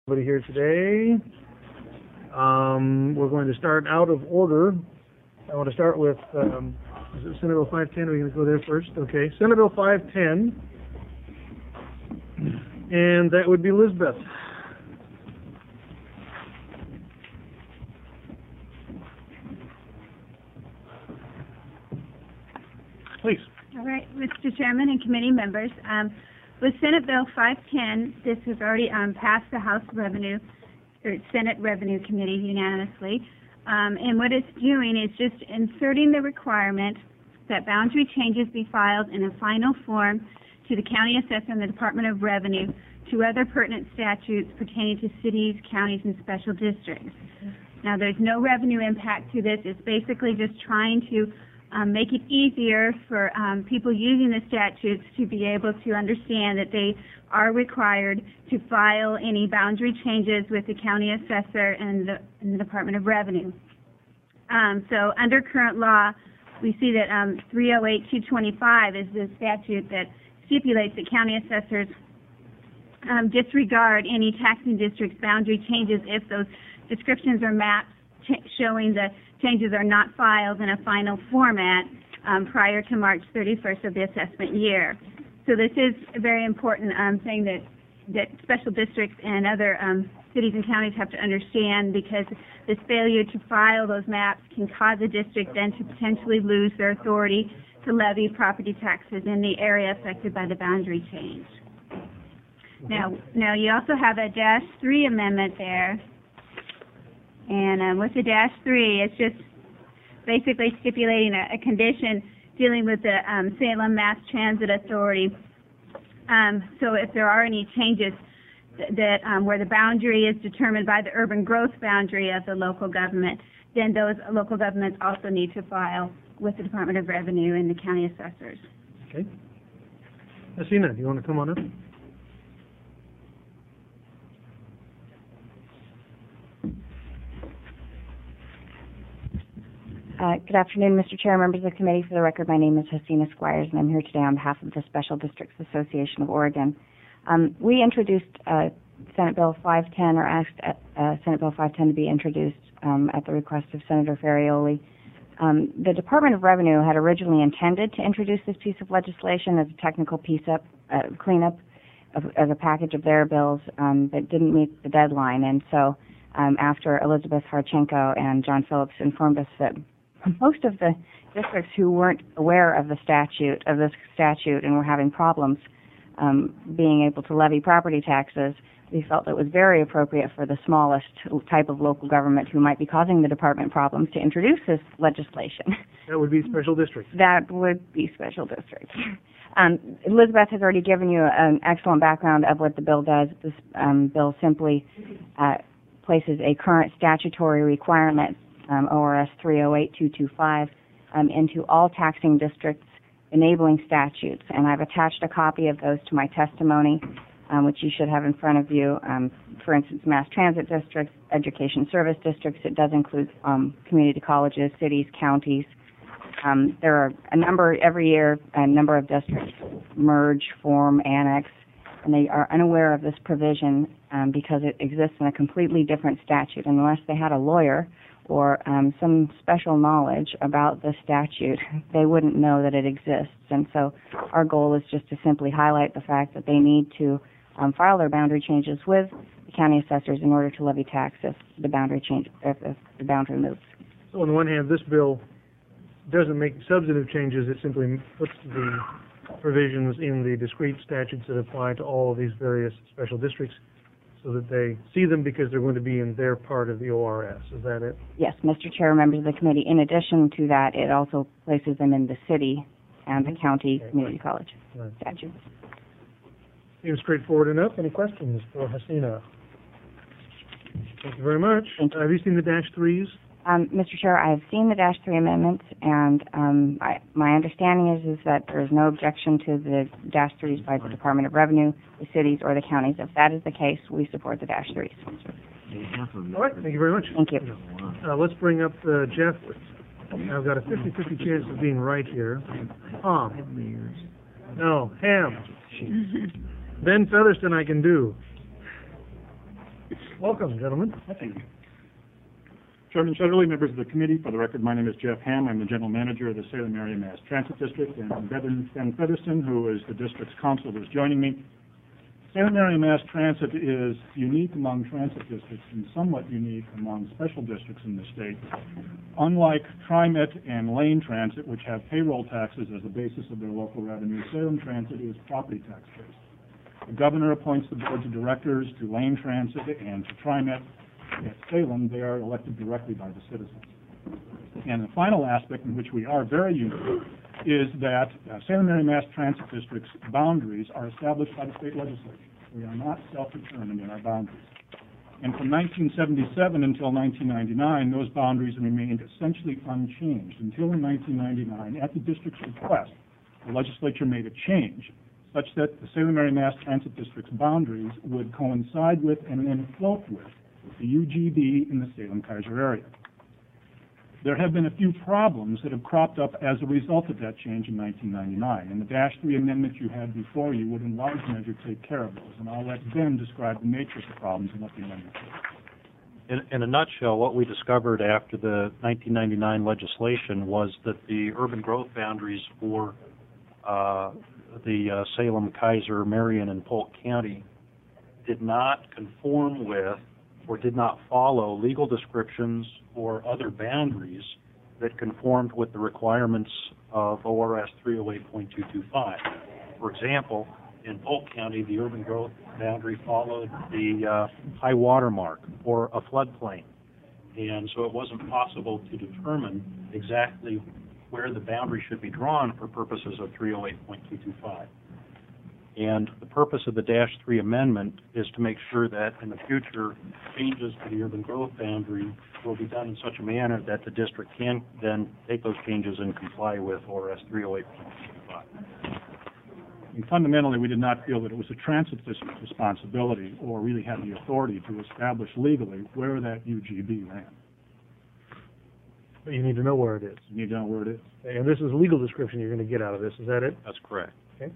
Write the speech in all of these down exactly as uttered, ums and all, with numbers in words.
Everybody here today. Um, we're going to start out of order. I want to start with um, is it Senate Bill five ten. Are we going to go there first? Okay, Senate Bill five ten, and that would be Elizabeth. Please. All right, Mister Chairman and committee members, um, with Senate Bill five ten, this has already um, passed the House Revenue, or Senate Revenue Committee unanimously, um, and what it's doing is just inserting the requirement that boundary changes be filed in a final form to the county assessor and the Department of Revenue to other pertinent statutes pertaining to cities, counties, and special districts. Now, there's no revenue impact to this. It's basically just trying to Um, make it easier for um, people using the statutes to be able to understand that they are required to file any boundary changes with the county assessor and the, and the Department of Revenue. Um, so under current law, we see that um, three oh eight two twenty-five is the statute that stipulates that county assessors um, disregard any taxing district's boundary changes if those descriptions or maps ch- showing the changes are not filed in a final format um, prior to March thirty-first of the assessment year. So this is a very important um, thing that, that special districts and other um, cities and counties have to understand, because this failure to file those maps can cause a district then to potentially lose their authority to levy property taxes in the area affected by the boundary change. Now, now you also have a dash three amendment there. And um, with the dash three, it's just basically stipulating a, a condition dealing with the um, Salem Mass Transit Authority. Um, so if there are any changes th- that um, where the boundary is determined by the urban growth boundary of the local government, then those local governments also need to file with the Department of Revenue and the county assessors. Okay. Hasina, do you want to come on up? Uh, good afternoon, Mister Chair, members of the committee. For the record, my name is Hasina Squires, and I'm here today on behalf of the Special Districts Association of Oregon. Um, we introduced uh, Senate Bill five ten, or asked uh, Senate Bill five ten to be introduced um, at the request of Senator Ferrioli. Um, the Department of Revenue had originally intended to introduce this piece of legislation as a technical piece up, uh, cleanup of, as a package of their bills um, that didn't meet the deadline. And so um, after Elizabeth Harchenko and John Phillips informed us that most of the districts who weren't aware of the statute, of this statute, and were having problems um, being able to levy property taxes, we felt it was very appropriate for the smallest type of local government who might be causing the department problems to introduce this legislation. That would be special districts. That would be special districts. Um, Elizabeth has already given you an excellent background of what the bill does. This um, bill simply uh, places a current statutory requirement, Um, O R S three oh eight two twenty-five, um, into all taxing districts enabling statutes. And I've attached a copy of those to my testimony, um, which you should have in front of you. Um, for instance, mass transit districts, education service districts. It does include um, community colleges, cities, counties. Um, there are a number, every year, a number of districts merge, form, annex, and they are unaware of this provision um, because it exists in a completely different statute. And unless they had a lawyer or um, some special knowledge about the statute, they wouldn't know that it exists. And so our goal is just to simply highlight the fact that they need to um, file their boundary changes with the county assessors in order to levy tax if the boundary change, if, if the boundary moves. So on the one hand, this bill doesn't make substantive changes. It simply puts the provisions in the discrete statutes that apply to all of these various special districts, so that they see them because they're going to be in their part of the O R S. Is that it? Yes, Mister Chair, members of the committee. In addition to that, it also places them in the city and the county Okay. community college Right. statutes. Seems straightforward enough. Any questions for Hasina? Thank you very much. Thank you. Uh, have you seen the dash threes? Um, Mister Chair, I have seen the dash three amendments, and um, I, my understanding is is that there is no objection to the dash threes by the Department of Revenue, the cities, or the counties. If that is the case, we support the dash threes. All right. Thank you very much. Thank you. Uh, let's bring up uh, Jeff. I've got a fifty fifty chance of being right here. Tom. No, Ham. Ben Featherston I can do. Welcome, gentlemen. Thank you. Chairman Shetterly, members of the committee, for the record, my name is Jeff Ham. I'm the general manager of the Salem Area Mass Transit District, and Bevan Ben Featherston, who is the district's counsel, is joining me. Salem Area Mass Transit is unique among transit districts and somewhat unique among special districts in the state. Unlike TriMet and Lane Transit, which have payroll taxes as the basis of their local revenue, Salem Transit is property tax based. The governor appoints the boards of directors to Lane Transit and to TriMet. At Salem, they are elected directly by the citizens. And the final aspect in which we are very unique is that uh, Salem Area Mass Transit District's boundaries are established by the state legislature. We are not self-determined in our boundaries. And from nineteen seventy-seven until nineteen ninety-nine, those boundaries remained essentially unchanged until in nineteen ninety-nine, at the district's request, the legislature made a change such that the Salem Area Mass Transit District's boundaries would coincide with and then float with the U G B in the Salem-Keizer area. There have been a few problems that have cropped up as a result of that change in nineteen ninety-nine, and the Dash three amendment you had before you would in large measure take care of those, and I'll let Ben describe the nature of the problems and what the amendment is. In, in a nutshell, what we discovered after the nineteen ninety-nine legislation was that the urban growth boundaries for uh, the uh, Salem, Keizer, Marion, and Polk County did not conform with or did not follow legal descriptions or other boundaries that conformed with the requirements of O R S three oh eight point two two five. For example, in Polk County, the urban growth boundary followed the uh, high water mark or a floodplain, and so it wasn't possible to determine exactly where the boundary should be drawn for purposes of three oh eight point two two five. And the purpose of the Dash three amendment is to make sure that in the future, changes to the urban growth boundary will be done in such a manner that the district can then take those changes and comply with O R S three oh eight point two two five. And fundamentally, we did not feel that it was a transit district's responsibility or really had the authority to establish legally where that U G B ran. But you need to know where it is. You need to know where it is. And this is legal description you're going to get out of this. Is that it? That's correct. Okay.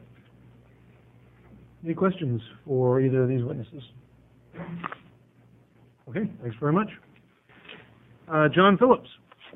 Any questions for either of these witnesses? Okay, thanks very much. Uh, John Phillips.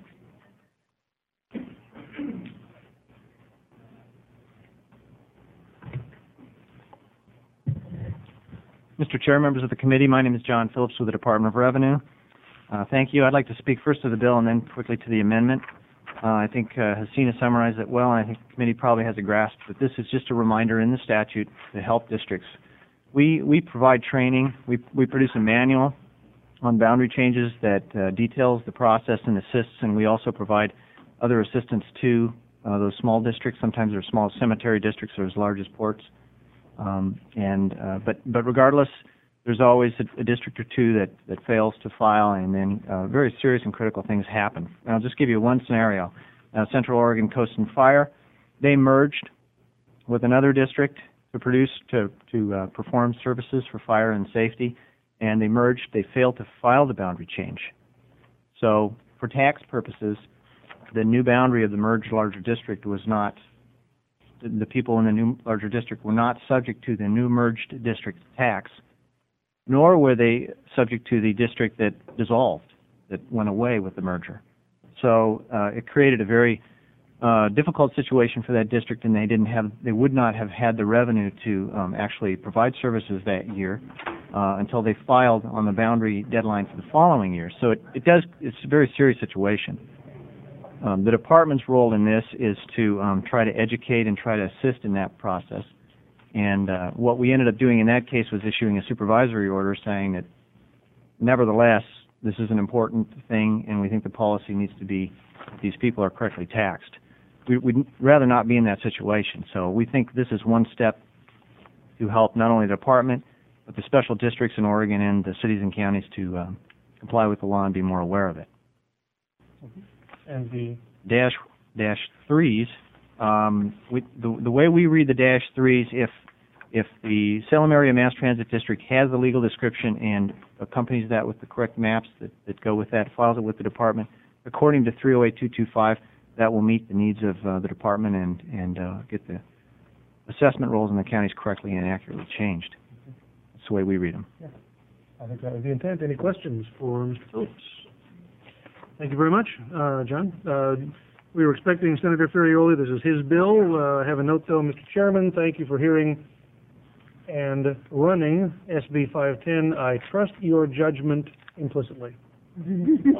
Mister Chair, members of the committee, my name is John Phillips with the Department of Revenue. Uh, thank you. I'd like to speak first to the bill and then quickly to the amendment. Uh, I think uh, Hasina summarized it well, and I think the committee probably has a grasp that this is just a reminder in the statute to help districts. We we provide training. We we produce a manual on boundary changes that uh, details the process and assists, and we also provide other assistance to uh, those small districts. Sometimes they're small cemetery districts or as large as ports. Um, and uh, but but regardless, there's always a, a district or two that, that fails to file, and then uh, very serious and critical things happen. And I'll just give you one scenario. Uh, Central Oregon Coast and Fire, they merged with another district to produce to to uh, perform services for fire and safety, and they merged. They failed to file the boundary change. So for tax purposes, the new boundary of the merged larger district was not. The people in the new larger district were not subject to the new merged district tax, nor were they subject to the district that dissolved, that went away with the merger. So uh, it created a very uh, difficult situation for that district, and they didn't have, they would not have had the revenue to um, actually provide services that year uh, until they filed on the boundary deadline for the following year. So it, it does, it's a very serious situation. Um, the department's role in this is to um, try to educate and try to assist in that process. And uh, what we ended up doing in that case was issuing a supervisory order saying that, nevertheless, this is an important thing, and we think the policy needs to be that these people are correctly taxed. We, we'd rather not be in that situation. So we think this is one step to help not only the department, but the special districts in Oregon and the cities and counties to um, comply with the law and be more aware of it. And the Dash dash threes. Um, we, the, the way we read the dash threes, if if the Salem Area Mass Transit District has the legal description and accompanies that with the correct maps that, that go with that, files it with the department, according to three oh eight two two five, that will meet the needs of uh, the department and and uh, get the assessment rolls in the counties correctly and accurately changed. That's the way we read them. Yeah. I think that was the intent. Any questions for Mister Phillips? Thank you very much, uh, John. Uh, we were expecting Senator Ferrioli. This is his bill. Uh, I have a note, though, Mister Chairman. Thank you for hearing and running S B five ten. I trust your judgment implicitly. Something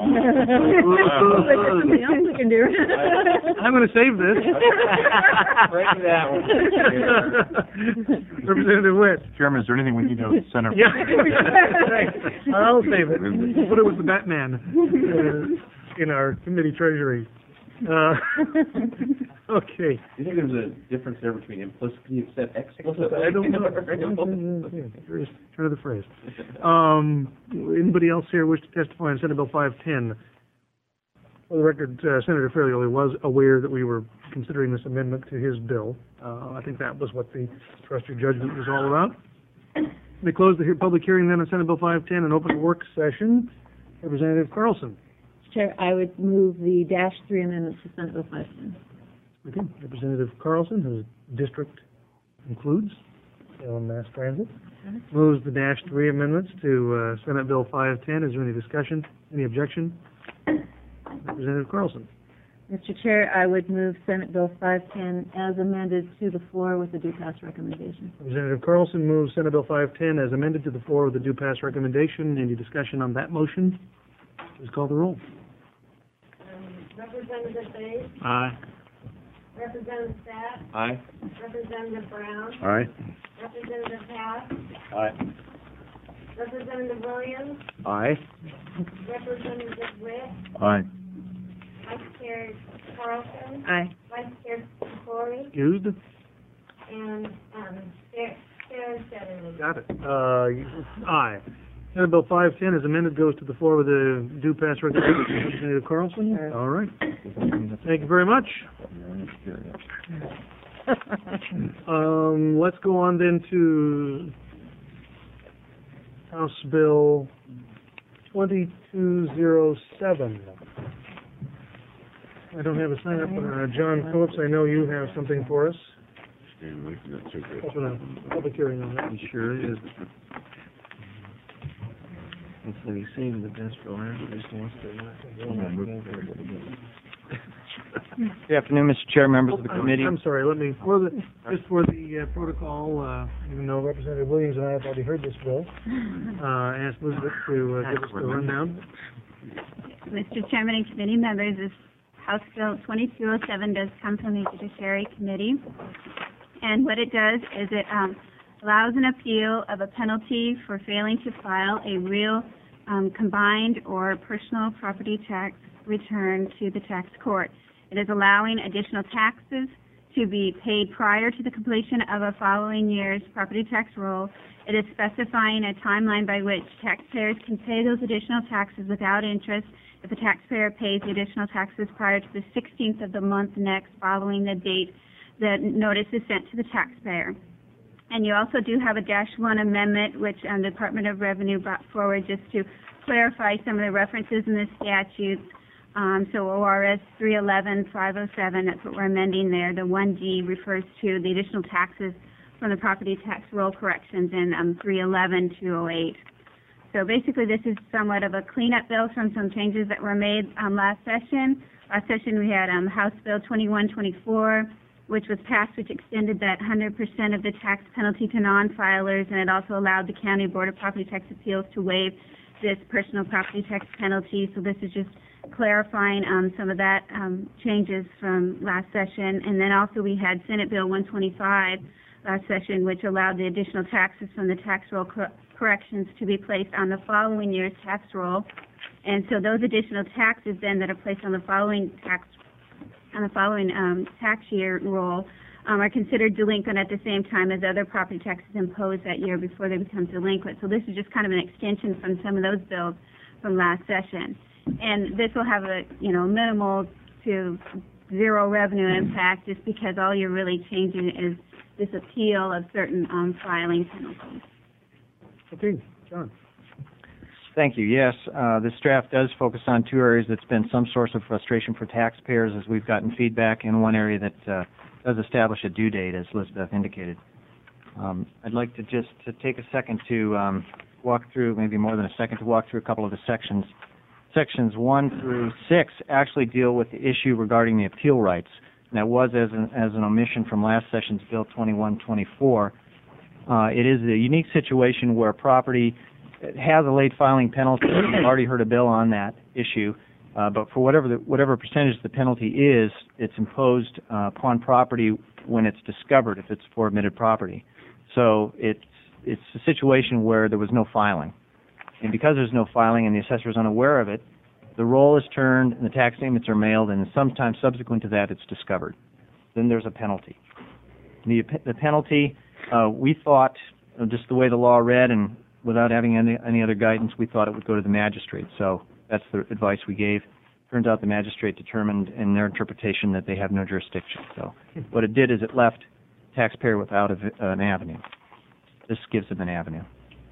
else we can do. I'm going to save this. Break that one. Representative Witt. Chairman, is there anything we need to send our... Yeah. I'll save it. Put it with the Batman uh, in our committee treasury. Uh, okay. Do you think there's a difference there between implicitly and explicitly? I don't know. Curious turn of the phrase. Um, anybody else here wish to testify on Senate Bill five ten? For the record, uh, Senator Ferrioli was aware that we were considering this amendment to his bill. Uh, I think that was what the trust your judgment was all about. We close the he- public hearing then on Senate Bill five ten and open the work session. Representative Carlson. Chair, I would move the dash three amendments to Senate Bill five ten. Okay. Representative Carlson, whose district includes Salem Mass Transit, moves the dash three amendments to uh, Senate Bill five ten. Is there any discussion? Any objection? Representative Carlson. Mister Chair, I would move Senate Bill five ten as amended to the floor with the due pass recommendation. Representative Carlson moves Senate Bill five ten as amended to the floor with the due pass recommendation. Any discussion on that motion? Please call the roll. Representative Bates, Aye. Representative Sapp, Aye. Representative Brown, Aye. Representative Haas, Aye. Representative Williams, Aye. Representative Witt, Aye. Vice Chair Carlson, Aye. Vice Chair Corey, Excused? and um, Chair Chair Shetterly. Got it. Uh, aye. Senate Bill five ten as amended goes to the floor with the due pass recommendation. Representative Carlson? All right. Thank you very much. Um, let's go on then to House Bill twenty-two oh seven. I don't have a sign up. Uh, John Phillips, I know you have something for us. Open a public hearing on that. He sure is. Instead of saving the best for last, he just wants to... Good afternoon, Mister Chair, members of the committee. I'm sorry, let me, for the, just for the uh, protocol, uh, even though Representative Williams and I have already heard this bill, uh, ask Elizabeth to uh, give us the rundown. Mister Chairman and committee members, this House Bill twenty-two oh seven does come from the Judiciary Committee. And what it does is it um, allows an appeal of a penalty for failing to file a real um, combined or personal property tax return to the tax court. It is allowing additional taxes to be paid prior to the completion of a following year's property tax roll. It is specifying a timeline by which taxpayers can pay those additional taxes without interest if the taxpayer pays the additional taxes prior to the sixteenth of the month next following the date the notice is sent to the taxpayer. And you also do have a dash one amendment, which um, the Department of Revenue brought forward just to clarify some of the references in the statutes. Um, so O R S three eleven five oh seven, that's what we're amending there. The one G refers to the additional taxes from the property tax roll corrections in um, three eleven two oh eight. So basically this is somewhat of a cleanup bill from some changes that were made um, last session. Last session we had um, House Bill twenty-one twenty-four, which was passed, which extended that one hundred percent of the tax penalty to non-filers, and it also allowed the County Board of Property Tax Appeals to waive this personal property tax penalty. So this is just clarifying um, some of that um, changes from last session. And then also we had Senate Bill one twenty-five last session, which allowed the additional taxes from the tax roll cor- corrections to be placed on the following year's tax roll. And so those additional taxes then that are placed on the following tax on the following um, tax year roll um, are considered delinquent at the same time as other property taxes imposed that year before they become delinquent. So this is just kind of an extension from some of those bills from last session. And this will have a, you know, minimal to zero revenue impact just because all you're really changing is this appeal of certain um, filing penalties. Okay, John. Thank you. Yes, uh, this draft does focus on two areas that's been some source of frustration for taxpayers as we've gotten feedback, and one area that uh, does establish a due date, as Elizabeth indicated. Um, I'd like to just to take a second to um, walk through, maybe more than a second to walk through a couple of the sections. Sections one through six actually deal with the issue regarding the appeal rights. And that was as an, as an omission from last session's Bill twenty-one twenty-four. Uh, it is a unique situation where property has a late filing penalty. We've already heard a bill on that issue. Uh, but for whatever the, whatever percentage the penalty is, it's imposed uh, upon property when it's discovered, if it's for admitted property. So it's it's a situation where there was no filing, and because there's no filing and the assessor is unaware of it, the roll is turned and the tax statements are mailed, and sometime subsequent to that, it's discovered. Then there's a penalty. The the penalty, uh, we thought, uh, just the way the law read, and without having any any other guidance, we thought it would go to the magistrate. So that's the advice we gave. Turns out the magistrate determined in their interpretation that they have no jurisdiction. So what it did is it left taxpayer without a, an avenue. This gives them an avenue.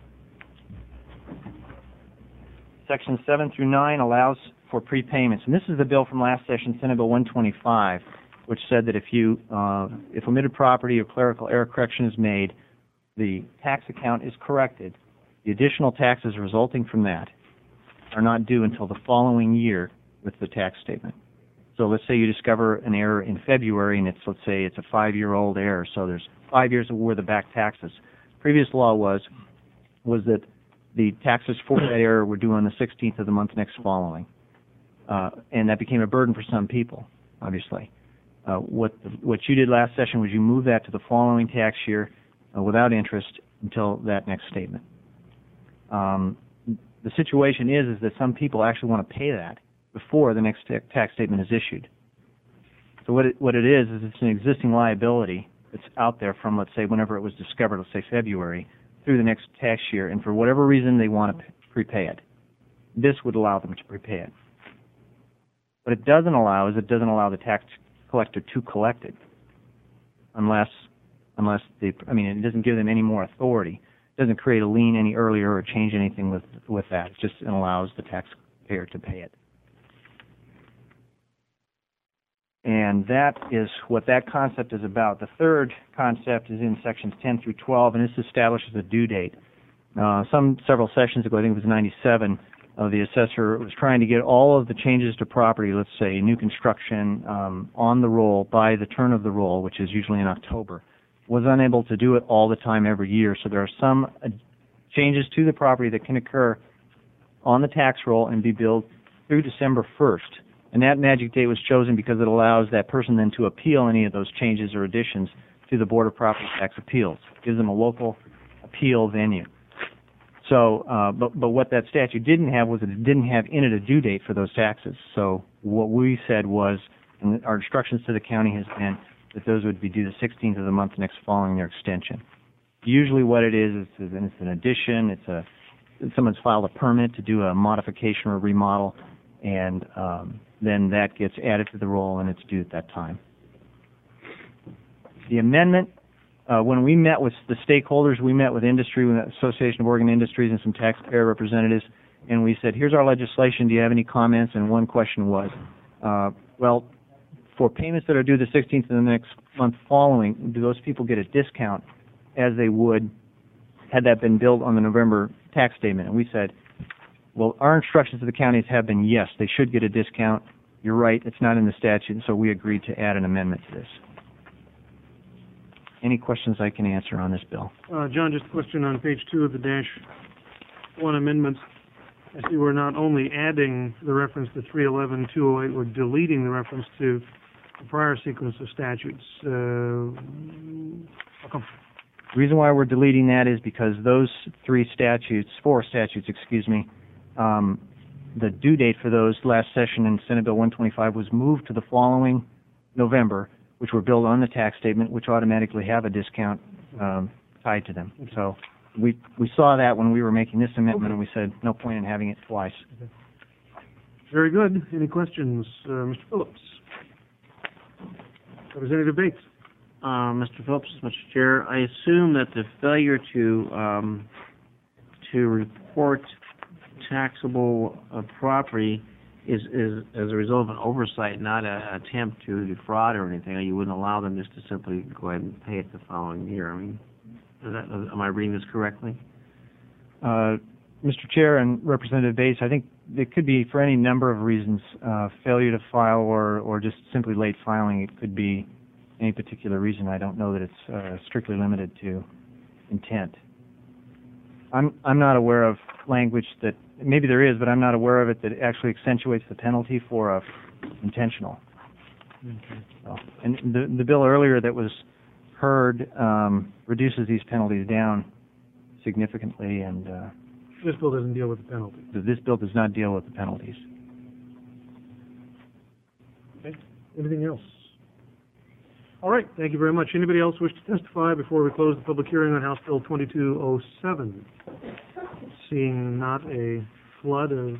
Section seven through nine allows for prepayments, and this is the bill from last session, Senate Bill one twenty-five, which said that if you uh, if omitted property or clerical error correction is made, the tax account is corrected. The additional taxes resulting from that are not due until the following year with the tax statement. So let's say you discover an error in February, and it's, let's say it's a five-year-old error, so there's five years worth of back taxes. Previous law was was that the taxes for that error were due on the sixteenth of the month next following, uh, and that became a burden for some people, obviously. Uh, what the, what you did last session was you moved that to the following tax year uh, without interest until that next statement. Um, the situation is is that some people actually want to pay that before the next ta- tax statement is issued. So what it, what it is is it's an existing liability that's out there from, let's say, whenever it was discovered, let's say February, through the next tax year, and for whatever reason they want to p- prepay it. This would allow them to prepay it. What it doesn't allow is it doesn't allow the tax collector to collect it unless, unless they, I mean, it doesn't give them any more authority. It doesn't create a lien any earlier or change anything with, with that. It just allows the taxpayer to pay it. And that is what that concept is about. The third concept is in sections ten through twelve, and this establishes a due date. Uh, some several sessions ago, I think it was ninety-seven, uh, the assessor was trying to get all of the changes to property, let's say new construction, um, on the roll by the turn of the roll, which is usually in October. Was unable to do it all the time every year, so there are some uh, changes to the property that can occur on the tax roll and be billed through December first. And that magic date was chosen because it allows that person then to appeal any of those changes or additions to the Board of Property Tax Appeals. It gives them a local appeal venue. So, uh, but, but what that statute didn't have was that it didn't have in it a due date for those taxes. So what we said was, and our instructions to the county has been that those would be due the sixteenth of the month next following their extension. Usually what it is, is it's an addition, it's a, someone's filed a permit to do a modification or remodel, and um, then that gets added to the roll and it's due at that time. The amendment, uh, when we met with the stakeholders, we met with industry, with the Association of Oregon Industries and some taxpayer representatives, and we said, here's our legislation, do you have any comments? And one question was, uh, well, for payments that are due the sixteenth of the next month following, do those people get a discount as they would had that been billed on the November tax statement? And we said, well, our instructions to the counties have been, yes, they should get a discount. You're right, it's not in the statute, and so we agreed to add an amendment to this. Any questions I can answer on this bill? Uh, John, just a question on page two of the dash one amendments. I see we're not only adding the reference to three eleven two oh eight, we're deleting the reference to the prior sequence of statutes. Uh, how come? The reason why we're deleting that is because those three statutes, four statutes, excuse me, um, the due date for those last session in Senate Bill one twenty-five was moved to the following November, which were billed on the tax statement, which automatically have a discount um, tied to them. So we we saw that when we were making this amendment, okay, and we said no point in having it twice. Okay. Very good. Any questions, uh, Mister Phillips? Representative Bates. Uh, Mister Phillips, Mister Chair, I assume that the failure to um, to report taxable uh, property is, is as a result of an oversight, not an attempt to defraud or anything. Or you wouldn't allow them just to simply go ahead and pay it the following year. I mean, is that, am I reading this correctly? Uh, Mister Chair and Representative Bates, I think it could be for any number of reasons, uh, failure to file or, or just simply late filing. It could be any particular reason. I don't know that it's uh, strictly limited to intent. I'm, I'm not aware of language that, maybe there is, but I'm not aware of it that actually accentuates the penalty for a intentional. Okay. So, and the, the bill earlier that was heard um, reduces these penalties down significantly, and uh, This bill doesn't deal with the penalty. this bill does not deal with the penalties. Okay. Anything else? All right, thank you very much. Anybody else wish to testify before we close the public hearing on House Bill twenty-two oh seven? Seeing not a flood of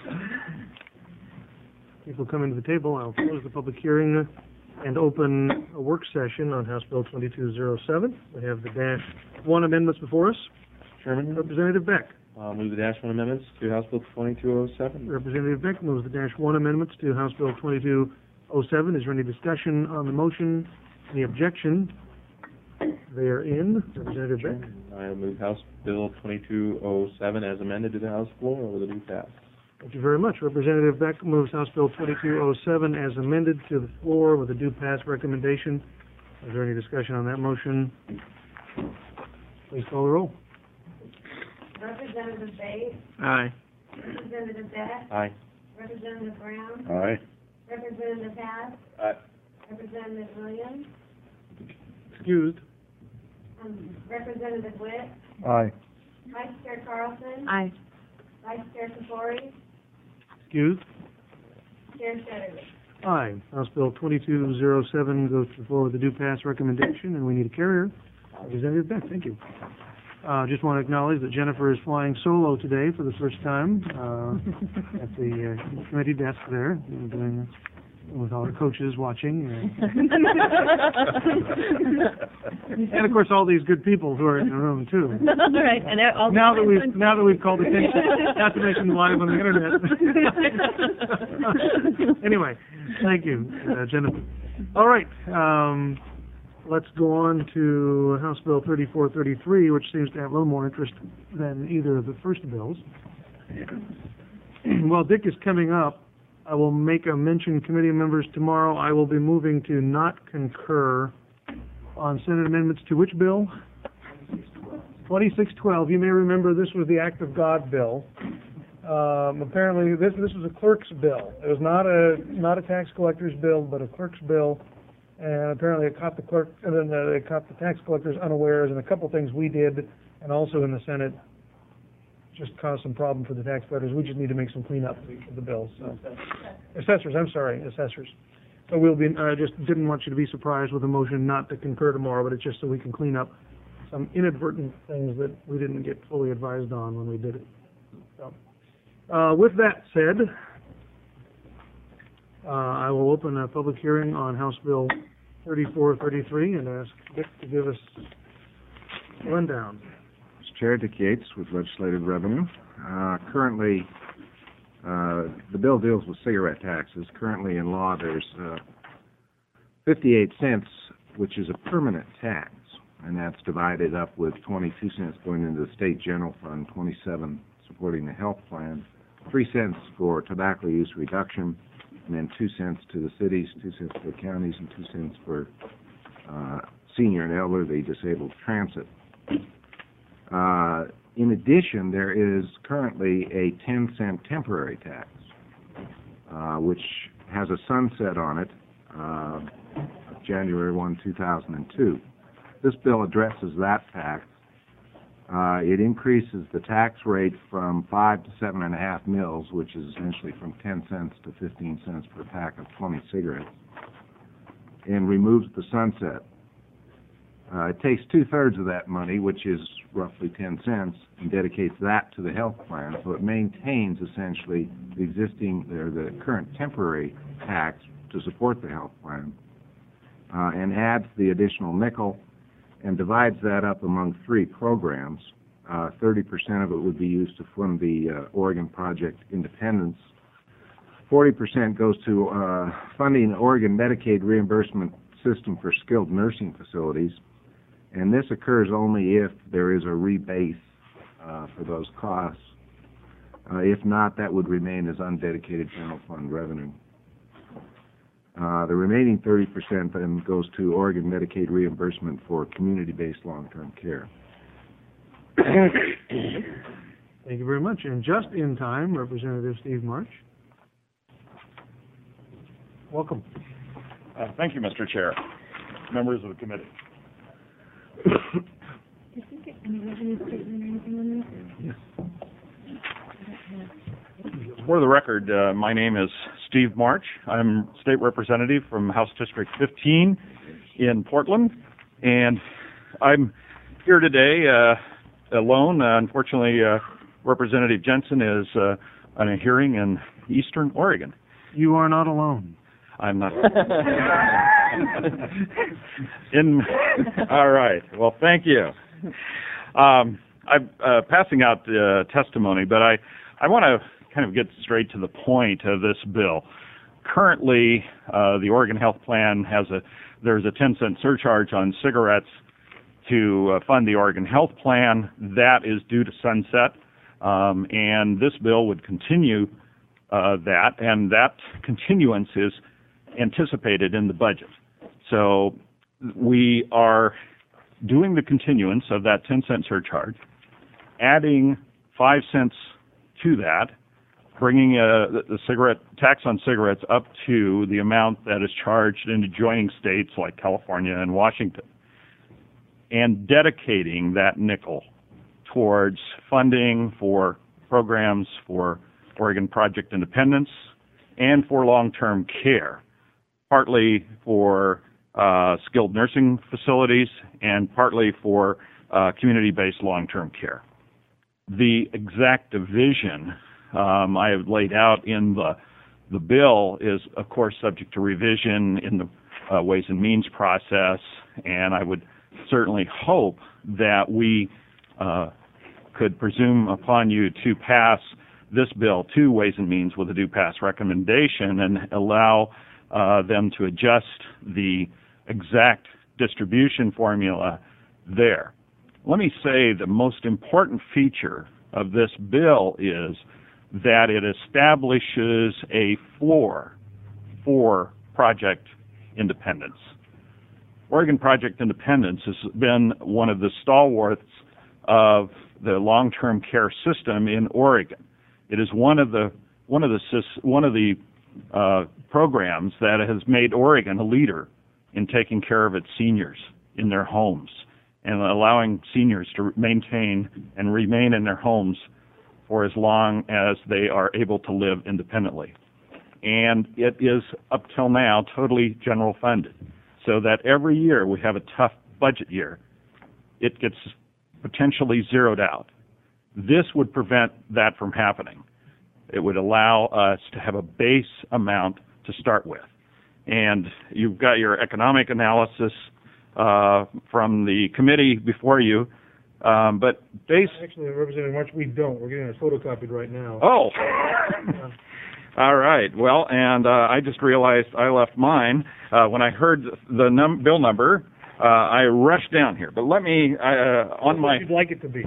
people coming to the table, I'll close the public hearing and open a work session on House Bill twenty-two oh seven. We have the dash one amendments before us. Chairman, Representative Beck. I'll move the dash one amendments to House Bill twenty-two oh seven. Representative Beck moves the dash one amendments to House Bill twenty-two oh seven. Is there any discussion on the motion? Any objection? They are in. Representative Beck. I move House Bill twenty-two oh seven as amended to the House floor with a due pass. Thank you very much. Representative Beck moves House Bill twenty-two oh seven as amended to the floor with a due pass recommendation. Is there any discussion on that motion? Please call the roll. Representative Bates, Aye. Representative Beck, Aye. Representative Brown, Aye. Representative Haas, Aye. Representative Williams, Excused. um, Representative Witt, Aye. Vice Chair Carlson, Aye. Vice Chair Tofor, Excused. Chair Shetterly. Aye. House Bill twenty-two oh seven goes to the floor with a due pass recommendation, and we need a carrier. Representative Beck, thank you. Uh, just want to acknowledge that Jennifer is flying solo today for the first time uh, at the uh, committee desk there, and doing, with all her coaches watching. Uh, and of course, all these good people who are in the room too. All right, and all Now that we've now that we've called attention, not to mention live on the internet. Anyway, thank you, uh, Jennifer. All right. Um, Let's go on to House Bill thirty-four thirty-three, which seems to have a little more interest than either of the first bills. While Dick is coming up, I will make a mention, committee members, tomorrow I will be moving to not concur on Senate amendments to which bill? twenty-six twelve. You may remember this was the Act of God bill. Um, apparently, this this was a clerk's bill. It was not a not a tax collector's bill, but a clerk's bill. And apparently it caught the clerk, and then uh, it caught the tax collectors unawares, and a couple things we did, and also in the Senate, just caused some problem for the tax collectors. We just need to make some cleanup of the bills. So. Assessors, I'm sorry, assessors. So we'll be. I just didn't want you to be surprised with a motion not to concur tomorrow, but it's just so we can clean up some inadvertent things that we didn't get fully advised on when we did it. So, uh, with that said, uh, I will open a public hearing on House Bill thirty-four thirty-three and ask Dick to give us a rundown. Mister Chair, Dick Yates with Legislative Revenue. Uh, currently, uh, the bill deals with cigarette taxes. Currently in law, there's uh, fifty-eight cents, which is a permanent tax, and that's divided up with twenty-two cents going into the state general fund, twenty-seven supporting the health plan, three cents for tobacco use reduction, and then two cents to the cities, two cents for the counties, and two cents for uh, senior and elderly disabled transit. Uh, in addition, there is currently a ten cent temporary tax, uh, which has a sunset on it, uh, January first, two thousand two. This bill addresses that tax. Uh, it increases the tax rate from five to seven and a half mils, which is essentially from ten cents to fifteen cents per pack of twenty cigarettes, and removes the sunset. Uh, it takes two-thirds of that money, which is roughly ten cents, and dedicates that to the health plan. So it maintains essentially the existing, or the current temporary tax to support the health plan, uh, and adds the additional nickel, and divides that up among three programs. Uh, thirty percent of it would be used to fund the uh, Oregon Project Independence. forty percent goes to uh, funding the Oregon Medicaid reimbursement system for skilled nursing facilities, and this occurs only if there is a rebase uh, for those costs. Uh, if not, that would remain as undedicated general fund revenue. Uh, the remaining thirty percent then goes to Oregon Medicaid reimbursement for community-based long-term care. Thank you very much. And just in time, Representative Steve March. Welcome. Uh, thank you, Mister Chair, members of the committee. Did you get any revenue statement or anything on this? Yes. For the record, uh, my name is Steve March. I'm state representative from House District fifteen in Portland, and I'm here today uh, alone. Uh, unfortunately, uh, Representative Jensen is uh, on a hearing in Eastern Oregon. You are not alone. I'm not. in all right. Well, thank you. Um, I'm uh, passing out uh, testimony, but I I want to kind of get straight to the point of this bill. Currently, uh, the Oregon Health Plan has a there's a ten cent surcharge on cigarettes to uh, fund the Oregon Health Plan. That is due to sunset, um, and this bill would continue uh, that, and that continuance is anticipated in the budget. So we are doing the continuance of that ten cent surcharge, adding five cents to that, bringing uh, the, the cigarette tax on cigarettes up to the amount that is charged in adjoining states like California and Washington, and dedicating that nickel towards funding for programs for Oregon Project Independence and for long-term care, partly for uh, skilled nursing facilities and partly for uh, community-based long-term care. The exact division um, I have laid out in the the bill is, of course, subject to revision in the uh, Ways and Means process, and I would certainly hope that we uh, could presume upon you to pass this bill to Ways and Means with a due pass recommendation and allow uh, them to adjust the exact distribution formula there. Let me say the most important feature of this bill is that it establishes a floor for Project Independence. Oregon Project Independence has been one of the stalwarts of the long-term care system in Oregon. It is one of the one of the one of the uh, programs that has made Oregon a leader in taking care of its seniors in their homes and allowing seniors to maintain and remain in their homes for as long as they are able to live independently. And it is, up till now, totally general funded, so that every year we have a tough budget year, it gets potentially zeroed out. This would prevent that from happening. It would allow us to have a base amount to start with. And you've got your economic analysis uh, from the committee before you, um, but base... Actually, Representative March, we don't. We're getting it photocopied right now. Oh! All right. Well, and uh, I just realized I left mine. Uh, when I heard the num- bill number, uh, I rushed down here. But let me, uh, on my... What you'd like it to be.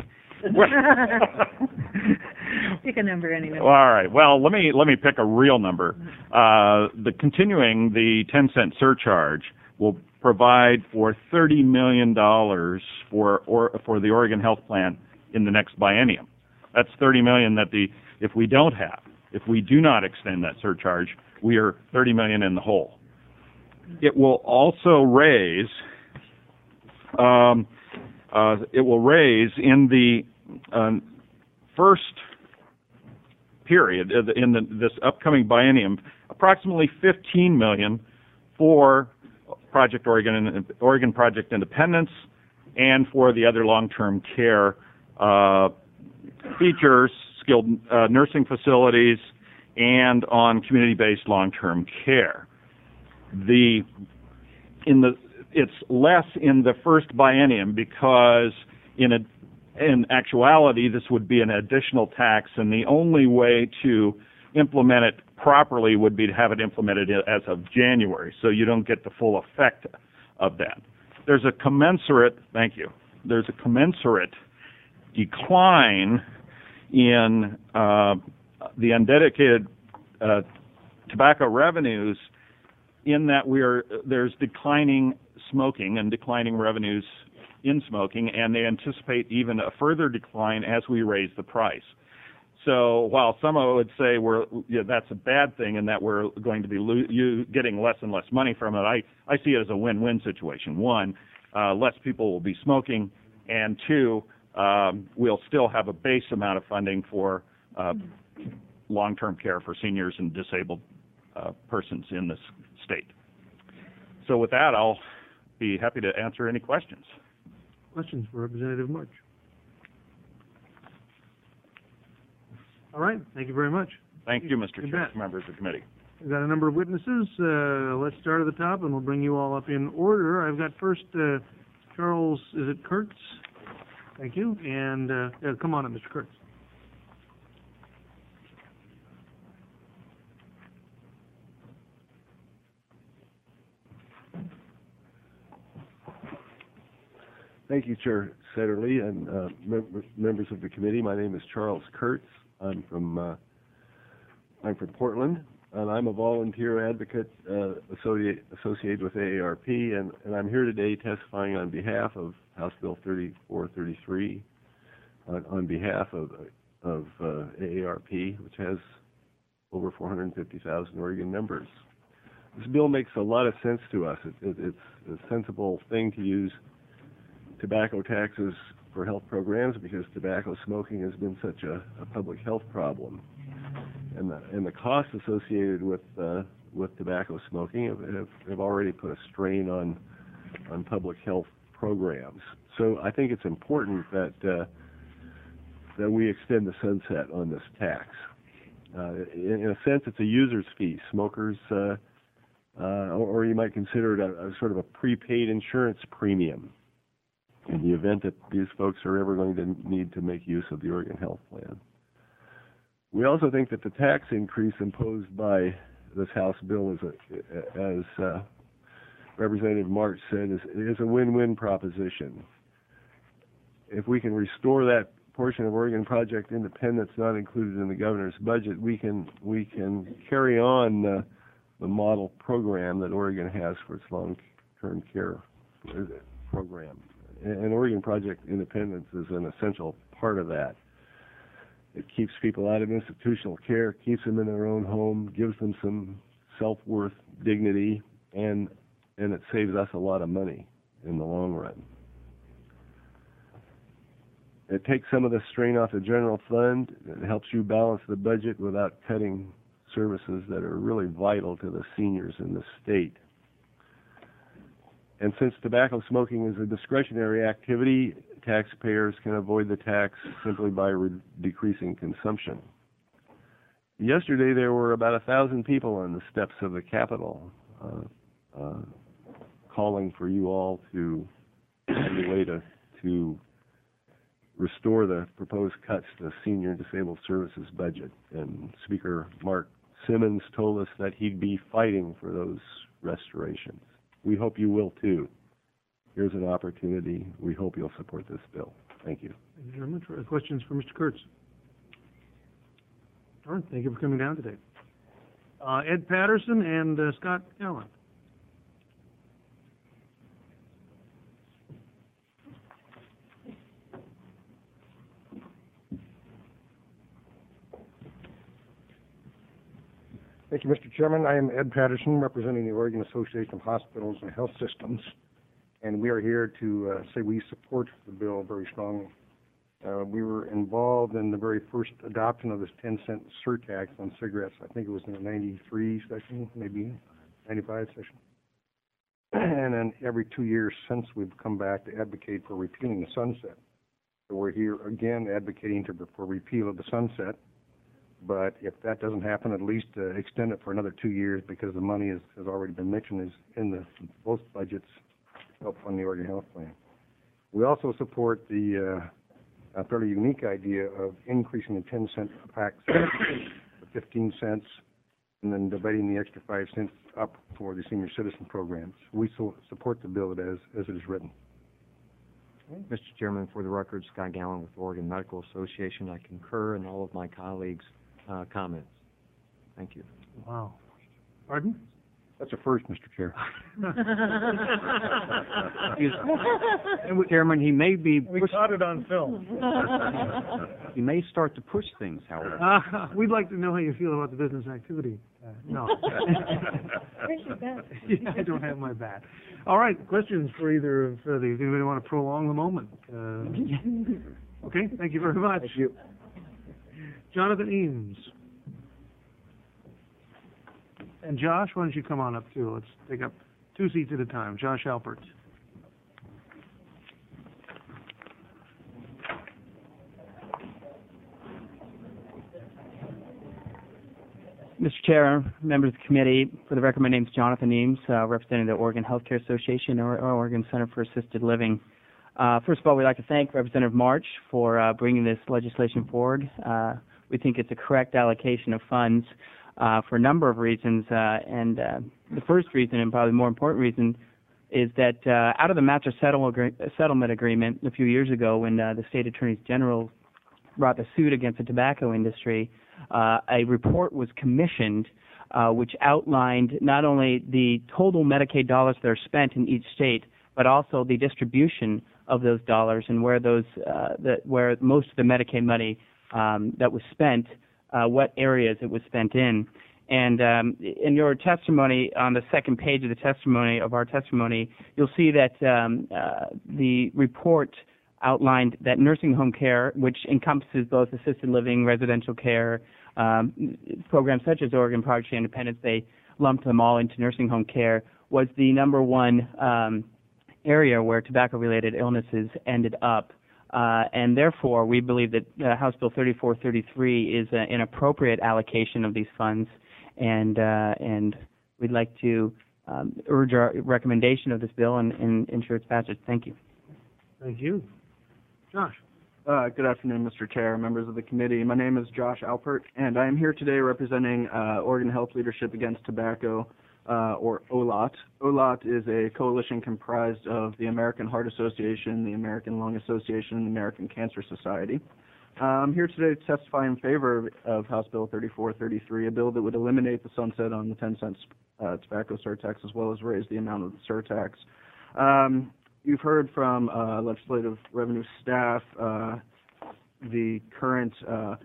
Pick a number anyway. All right. Well, let me let me pick a real number. Uh, the continuing the ten cent surcharge will provide for thirty million dollars for or for the Oregon Health Plan in the next biennium. That's thirty million that the if we don't have if we do not extend that surcharge, we are thirty million in the hole. It will also raise. Um, uh, it will raise in the uh, first period in the, this upcoming biennium approximately fifteen million for Project Oregon, Oregon Project Independence, and for the other long-term care uh, features, skilled uh, nursing facilities, and on community-based long-term care. The in the it's less in the first biennium because in a in actuality, this would be an additional tax, and the only way to implement it properly would be to have it implemented as of January, so you don't get the full effect of that. There's a commensurate, thank you, there's a commensurate decline in uh, the undedicated uh, tobacco revenues, in that we are there's declining smoking and declining revenues in smoking, and they anticipate even a further decline as we raise the price. So while some would say we're yeah, that's a bad thing and that we're going to be lo- you getting less and less money from it, I, I see it as a win-win situation. One, uh, less people will be smoking, and two, um, we'll still have a base amount of funding for uh, long-term care for seniors and disabled uh, persons in this state. So with that, I'll be happy to answer any questions. Questions for Representative March? All right, thank you very much. Thank you, Mister You Chair, bet. members of the committee. We've got a number of witnesses. Uh, let's start at the top, and we'll bring you all up in order. I've got first uh, Charles, is it Kurtz? Thank you. And uh, yeah, come on up, Mister Kurtz. Thank you, Chair Satterlee, and uh, mem- members of the committee. My name is Charles Kurtz. I'm from uh, I'm from Portland, and I'm a volunteer advocate uh, associate, associated with A A R P, and, and I'm here today testifying on behalf of House Bill thirty-four thirty-three, on, on behalf of of uh, A A R P, which has over four hundred fifty thousand Oregon members. This bill makes a lot of sense to us. It, it, it's a sensible thing to use tobacco taxes for health programs because tobacco smoking has been such a, a public health problem, and the and the costs associated with uh, with tobacco smoking have, have, have already put a strain on on public health programs. So I think it's important that uh, that we extend the sunset on this tax. Uh, in, in a sense, it's a user's fee. Smokers, uh, uh, or, or you might consider it a, a sort of a prepaid insurance premium in the event that these folks are ever going to need to make use of the Oregon Health Plan. We also think that the tax increase imposed by this House bill is, a, as uh, Representative March said, is, is a win-win proposition. If we can restore that portion of Oregon Project Independence not included in the governor's budget, we can we can carry on uh, the model program that Oregon has for its long-term care program. And Oregon Project Independence is an essential part of that. It keeps people out of institutional care, keeps them in their own home, gives them some self-worth, dignity, and and it saves us a lot of money in the long run. It takes some of the strain off the general fund. It helps you balance the budget without cutting services that are really vital to the seniors in the state. And since tobacco smoking is a discretionary activity, taxpayers can avoid the tax simply by re- decreasing consumption. Yesterday, there were about a thousand people on the steps of the Capitol uh, uh, calling for you all to find a way to, to restore the proposed cuts to the Senior Disabled Services budget. And Speaker Mark Simmons told us that he'd be fighting for those restorations. We hope you will, too. Here's an opportunity. We hope you'll support this bill. Thank you. Thank you very much. For questions for Mister Kurtz? All right, thank you for coming down today. Uh, Ed Patterson and uh, Scott Allen. Thank you, Mister Chairman. I am Ed Patterson, representing the Oregon Association of Hospitals and Health Systems, and we are here to uh, say we support the bill very strongly. Uh, we were involved in the very first adoption of this ten cent surtax on cigarettes. I think it was in the ninety-three session, maybe ninety-five session. And then every two years since, we've come back to advocate for repealing the sunset. So we're here again advocating to, for repeal of the sunset. But if that doesn't happen, at least uh, extend it for another two years because the money is, has already been mentioned is in the both budgets to help fund the Oregon Health Plan. We also support the uh, a fairly unique idea of increasing the ten cent pack to fifteen cents and then dividing the extra five cents up for the senior citizen programs. We so support the bill as, as it is written. Mister Chairman, for the record, Scott Gallen with Oregon Medical Association. I concur in all of my colleagues' uh, comments. Thank you. Wow. Pardon? That's a first, Mister Chair. And Chairman, he may be We push, caught it on film. he may start to push things, however. Uh, we'd like to know how you feel about the business activity. Uh, no. Where's your bat? Yeah, I don't have my bat. All right, questions for either of uh, these? Anybody want to prolong the moment? Uh, okay, thank you very much. Thank you. Jonathan Eames. And Josh, why don't you come on up too? Let's take up two seats at a time. Josh Alpert. Mister Chair, members of the committee, for the record, my name is Jonathan Eames, uh, representing the Oregon Healthcare Association or, or Oregon Center for Assisted Living. Uh, first of all, we'd like to thank Representative March for uh, bringing this legislation forward. Uh, we think it's a correct allocation of funds uh, for a number of reasons, uh, and uh, the first reason, and probably the more important reason, is that uh, out of the master settle agree- settlement agreement a few years ago, when uh, the state attorneys general brought the suit against the tobacco industry, uh, a report was commissioned uh, which outlined not only the total Medicaid dollars that are spent in each state, but also the distribution of those dollars and where those uh, the, where most of the Medicaid money um, that was spent, uh, what areas it was spent in. And um, in your testimony, on the second page of the testimony of our testimony, you'll see that um, uh, the report outlined that nursing home care, which encompasses both assisted living, residential care, um, programs such as Oregon Project Independence, they lumped them all into nursing home care, was the number one um, area where tobacco-related illnesses ended up. Uh, and therefore, we believe that uh, House Bill thirty-four thirty-three is a, an appropriate allocation of these funds, and uh, and we'd like to um, urge our recommendation of this bill and, and ensure its passage. Thank you. Thank you. Josh. Uh, good afternoon, Mister Chair, members of the committee. My name is Josh Alpert, and I am here today representing uh, Oregon Health Leadership Against Tobacco, uh, or O L O T. O L O T is a coalition comprised of the American Heart Association, the American Lung Association, and the American Cancer Society. Uh, I'm here today to testify in favor of House Bill thirty-four thirty-three, a bill that would eliminate the sunset on the ten cents uh, tobacco surtax as well as raise the amount of the surtax. Um, You've heard from uh, legislative revenue staff uh, the current uh,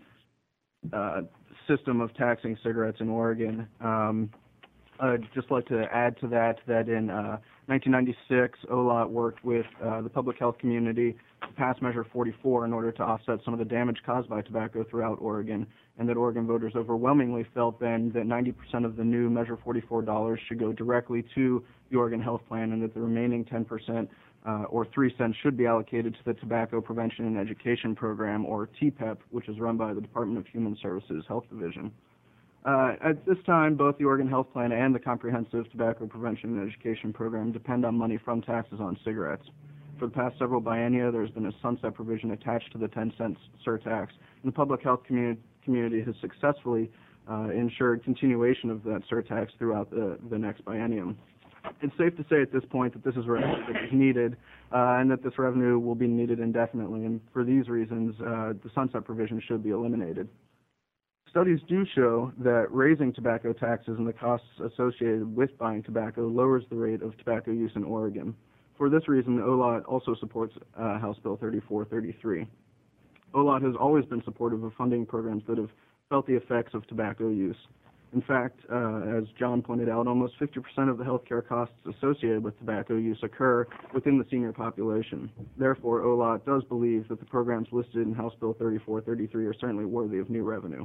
uh, system of taxing cigarettes in Oregon. Um, I'd just like to add to that that in uh, nineteen ninety-six, O L O T worked with uh, the public health community to pass Measure forty-four in order to offset some of the damage caused by tobacco throughout Oregon, and that Oregon voters overwhelmingly felt then that ninety percent of the new Measure forty-four dollars should go directly to the Oregon Health Plan, and that the remaining ten percent Uh, or three cents should be allocated to the Tobacco Prevention and Education Program, or T P E P, which is run by the Department of Human Services Health Division. Uh, at this time, both the Oregon Health Plan and the Comprehensive Tobacco Prevention and Education Program depend on money from taxes on cigarettes. For the past several biennia, there's been a sunset provision attached to the ten cents surtax, and the public health communi- community has successfully uh, ensured continuation of that surtax throughout the, the next biennium. It's safe to say at this point that this is revenue that is needed, uh, and that this revenue will be needed indefinitely, and for these reasons, uh, the sunset provision should be eliminated. Studies do show that raising tobacco taxes and the costs associated with buying tobacco lowers the rate of tobacco use in Oregon. For this reason, O L O T also supports uh, House Bill thirty-four thirty-three. O L O T has always been supportive of funding programs that have felt the effects of tobacco use. In fact, uh, as John pointed out, almost fifty percent of the healthcare costs associated with tobacco use occur within the senior population. Therefore, O L O T does believe that the programs listed in House Bill thirty-four thirty-three are certainly worthy of new revenue.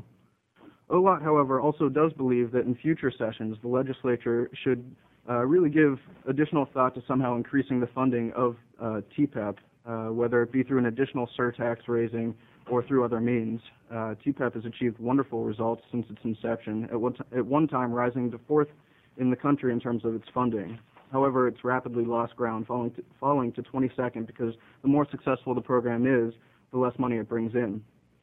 O L O T, however, also does believe that in future sessions, the legislature should uh, really give additional thought to somehow increasing the funding of uh, T P E P, uh, whether it be through an additional surtax raising or through other means. Uh, T P E P has achieved wonderful results since its inception, at one, t- at one time rising to fourth in the country in terms of its funding. However, it's rapidly lost ground, falling to, falling to twenty-second because the more successful the program is, the less money it brings in.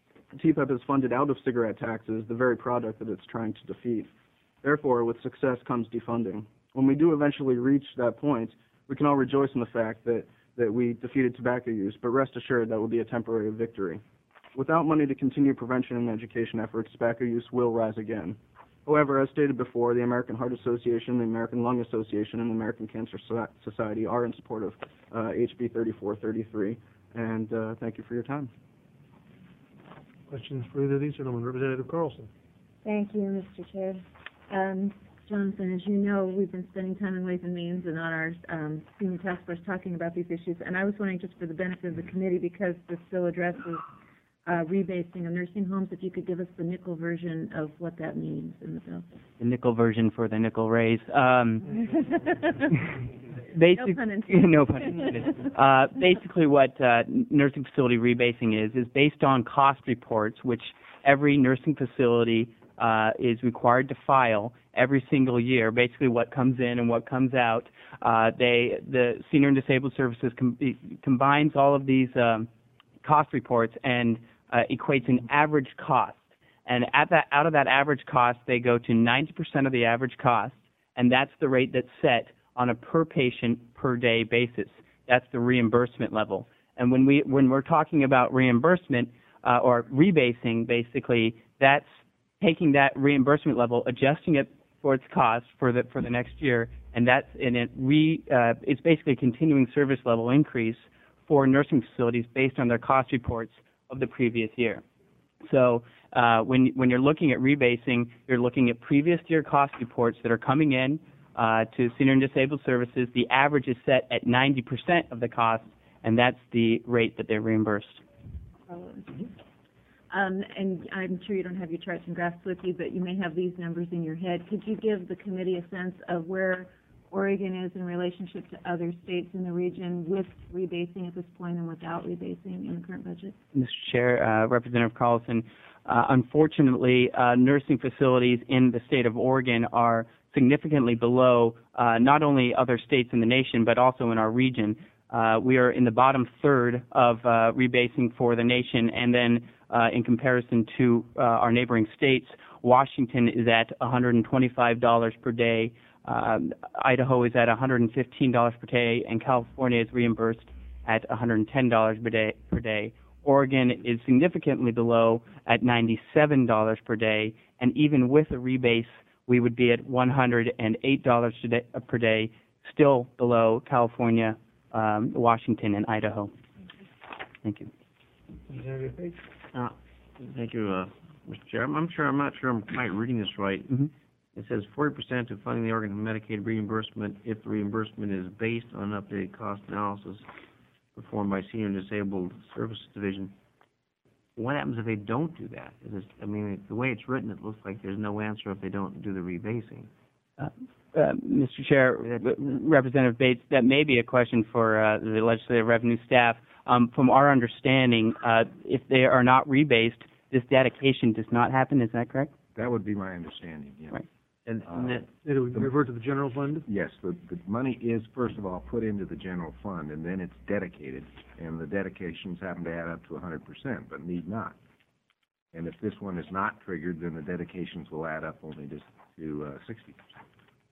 T P E P is funded out of cigarette taxes, the very product that it's trying to defeat. Therefore, with success comes defunding. When we do eventually reach that point, we can all rejoice in the fact that that we defeated tobacco use, but rest assured that will be a temporary victory. Without money to continue prevention and education efforts, tobacco use will rise again. However, as stated before, the American Heart Association, the American Lung Association, and the American Cancer So- Society are in support of uh, H B thirty-four thirty-three, and uh, thank you for your time. Questions for either of these gentlemen? Representative Carlson. Thank you, Mister Chair. Um, Jonathan, as you know, we've been spending time in Ways and Means and on our um, senior task force talking about these issues, and I was wondering, just for the benefit of the committee, because this bill addresses uh, rebasing of nursing homes, if you could give us the nickel version of what that means in the bill. The nickel version for the nickel raise. Um, basic, No pun intended. no pun intended. Uh, basically, what uh, nursing facility rebasing is is based on cost reports, which every nursing facility uh, is required to file every single year. Basically, what comes in and what comes out. Uh, they the Senior and Disabled Services com- combines all of these um, cost reports and uh, equates an average cost. And at that, out of that average cost, they go to ninety percent of the average cost, and that's the rate that's set on a per patient per day basis. That's the reimbursement level. And when we when we're talking about reimbursement uh, or rebasing, basically, that's taking that reimbursement level, adjusting it for its cost for the for the next year, and that's in it re uh, it's basically a continuing service level increase for nursing facilities based on their cost reports of the previous year. So uh, when when you're looking at rebasing, you're looking at previous year cost reports that are coming in uh, to Senior and Disabled Services. The average is set at ninety percent of the cost, and that's the rate that they're reimbursed. Um, and I'm sure you don't have your charts and graphs with you, but you may have these numbers in your head. Could you give the committee a sense of where Oregon is in relationship to other states in the region with rebasing at this point and without rebasing in the current budget? Mister Chair, uh, Representative Carlson, uh, unfortunately, uh, nursing facilities in the state of Oregon are significantly below uh, not only other states in the nation, but also in our region. Uh, we are in the bottom third of uh, rebasing for the nation, and then uh, in comparison to uh, our neighboring states, Washington is at one hundred twenty-five dollars per day, um, Idaho is at one hundred fifteen dollars per day, and California is reimbursed at one hundred ten dollars per day. Per day. Oregon is significantly below at ninety-seven dollars per day, and even with a rebase, we would be at one hundred eight dollars per day, still below California, um, Washington, and Idaho. Thank you. Uh, thank you, uh, Mister Chair. I'm, I'm sure I'm not sure I'm quite reading this right. Mm-hmm. It says forty percent of funding the Oregon Medicaid reimbursement if the reimbursement is based on an updated cost analysis performed by Senior and Disabled Services Division. What happens if they don't do that? Is this, I mean, the way it's written, it looks like there's no answer if they don't do the rebasing. Uh, uh, Mister Chair, Representative Bates, that may be a question for uh, the Legislative Revenue staff. Um, from our understanding, uh, if they are not rebased, this dedication does not happen. Is that correct? That would be my understanding, yeah. Right. And, Uh, and that, Did it revert to the general fund? Yes, the, the money is, first of all, put into the general fund, and then it's dedicated, and the dedications happen to add up to one hundred percent, but need not. And if this one is not triggered, then the dedications will add up only to, to uh, sixty percent.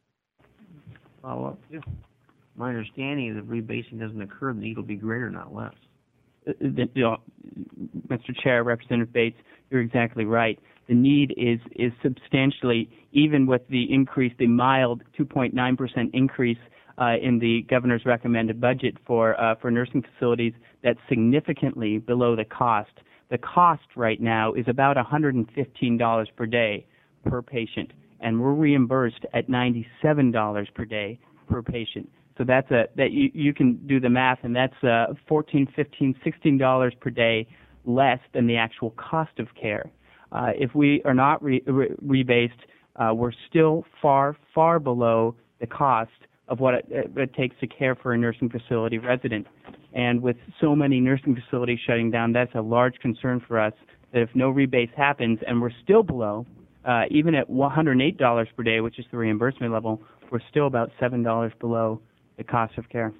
follow up? Yeah. My understanding is if rebasing doesn't occur, the need will be greater, not less. Uh, the, the, Mister Chair, Representative Bates, you're exactly right. The need is is substantially, even with the increase, the mild two point nine percent increase uh, in the governor's recommended budget for uh, for nursing facilities, that's significantly below the cost. The cost right now is about one hundred fifteen dollars per day per patient, and we're reimbursed at ninety-seven dollars per day per patient. So that's a that you, you can do the math, and that's uh, fourteen, fifteen, sixteen dollars per day less than the actual cost of care. Uh, if we are not re- re- rebased, uh, we're still far, far below the cost of what it, it takes to care for a nursing facility resident. And with so many nursing facilities shutting down, that's a large concern for us, that if no rebase happens and we're still below, uh, even at one hundred eight dollars per day, which is the reimbursement level, we're still about seven dollars below the cost of care.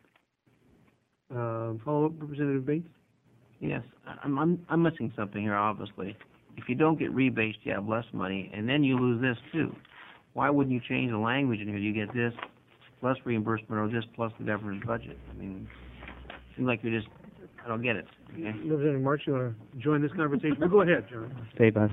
Uh, follow-up, Representative Bates? Yes, I'm, I'm, I'm missing something here, obviously. If you don't get rebased, you have less money, and then you lose this too. Why wouldn't you change the language in here? You get this plus reimbursement or this plus the governor's budget. I mean, Seems like you just, I don't get it. Okay. Representative March, you want to join this conversation? Well, go ahead, John. Stay, Buzz.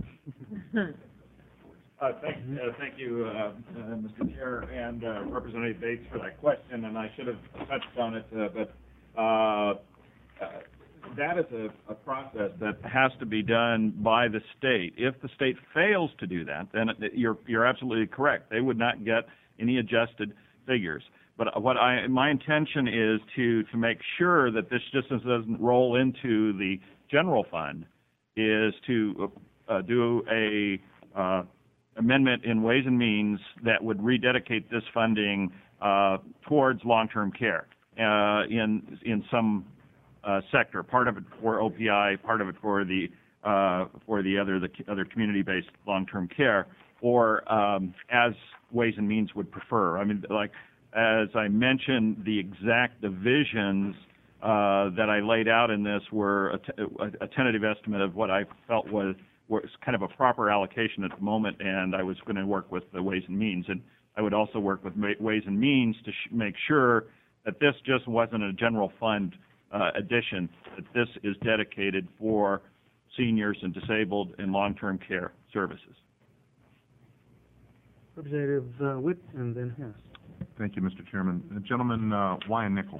Uh, thank, uh, thank you, uh, uh, Mister Chair, and uh, Representative Bates for that question, and I should have touched on it, uh, but uh, uh, that is a, a process that has to be done by the state. If the state fails to do that, then it, you're you're absolutely correct. They would not get any adjusted figures. But what I my intention is to to make sure that this just doesn't roll into the general fund, is to uh, do a uh, amendment in Ways and Means that would rededicate this funding uh, towards long-term care uh, in in some uh, sector. Part of it for O P I, part of it for the uh, for the other the other community-based long-term care, or um, as Ways and Means would prefer. I mean, like as I mentioned, the exact divisions uh, that I laid out in this were a, t- a tentative estimate of what I felt was was kind of a proper allocation at the moment, and I was going to work with the Ways and Means. And I would also work with Ways and Means to sh- make sure that this just wasn't a general fund uh, addition, that this is dedicated for seniors and disabled and long-term care services. Representative uh, Witt and then Hess. Thank you, Mister Chairman. Uh, gentlemen, uh, why a nickel?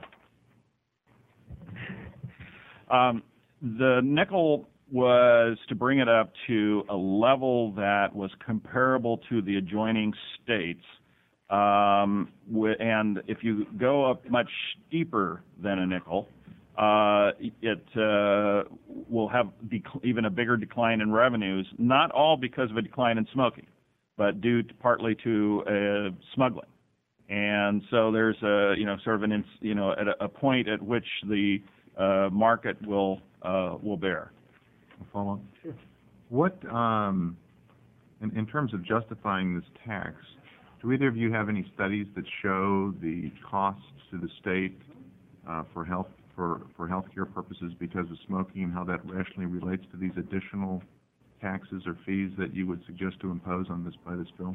Um, the nickel was to bring it up to a level that was comparable to the adjoining states. Um, and if you go up much steeper than a nickel, uh, it uh, will have dec- even a bigger decline in revenues, not all because of a decline in smoking, but due to, partly to uh, smuggling. And so there's a, you know, sort of an, ins- you know, at a, a point at which the uh, market will uh, will bear. Follow up? Sure. What, um, in, in terms of justifying this tax, do either of you have any studies that show the costs to the state uh, for health for for healthcare purposes because of smoking, and how that rationally relates to these additional taxes or fees that you would suggest to impose on this by this bill?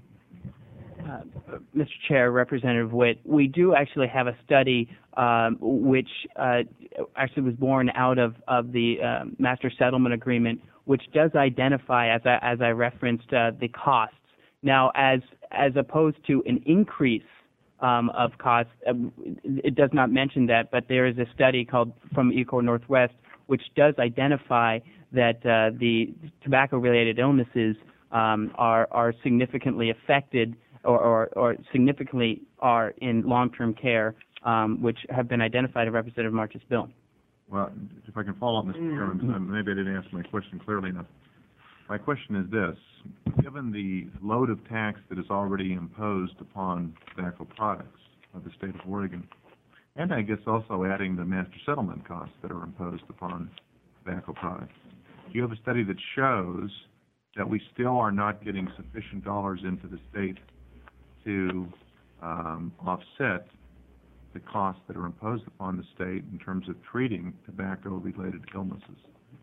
Uh, Mister Chair, Representative Witt, we do actually have a study um, which uh, actually was born out of, of the uh, Master Settlement Agreement, which does identify, as I, as I referenced, uh, the costs. Now, as as opposed to an increase um, of costs, uh, it does not mention that, but there is a study called from ECOR Northwest which does identify that uh, the tobacco-related illnesses um, are are significantly affected. Or, or, or significantly are in long-term care, um, which have been identified in Representative March's bill. Well, if I can follow up, Mister Chairman, uh, maybe I didn't answer my question clearly enough. My question is this: given the load of tax that is already imposed upon tobacco products of the state of Oregon, and I guess also adding the master settlement costs that are imposed upon tobacco products, do you have a study that shows that we still are not getting sufficient dollars into the state to um, offset the costs that are imposed upon the state in terms of treating tobacco-related illnesses?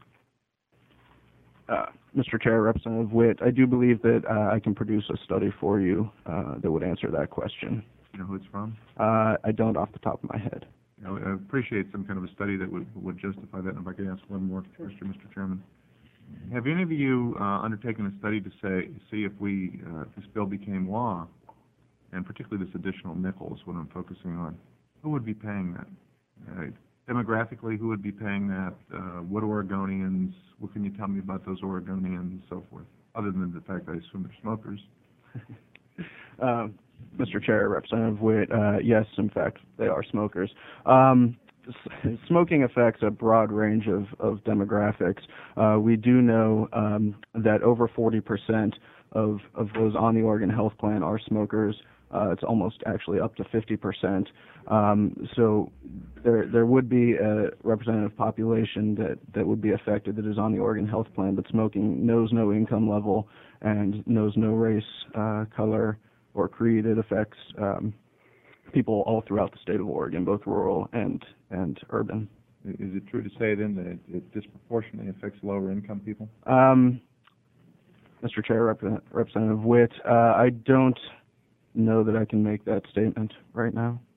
Uh, Mister Chair, Representative Witt, I do believe that uh, I can produce a study for you uh, that would answer that question. You know who it's from? Uh, I don't off the top of my head. You know, I appreciate some kind of a study that would, would justify that. And if I could ask one more question, Mister Chairman. Have any of you uh, undertaken a study to say see if we uh, if this bill became law, and particularly this additional nickel is what I'm focusing on, who would be paying that? Uh, demographically, who would be paying that? Uh, what Oregonians? What can you tell me about those Oregonians and so forth, other than the fact that I assume they're smokers? uh, Mister Chair, Representative Witt, uh, yes, in fact, they are smokers. Um, s- smoking affects a broad range of, of demographics. Uh, we do know um, that over forty percent of, of those on the Oregon Health Plan are smokers. Uh, it's almost actually up to fifty percent. Um, so there there would be a representative population that, that would be affected that is on the Oregon Health Plan, but smoking knows no income level and knows no race, uh, color, or creed. It affects um, people all throughout the state of Oregon, both rural and, and urban. Is it true to say then that it, it disproportionately affects lower income people? Um, Mister Chair, Rep- Representative Witt, uh, I don't know that I can make that statement right now.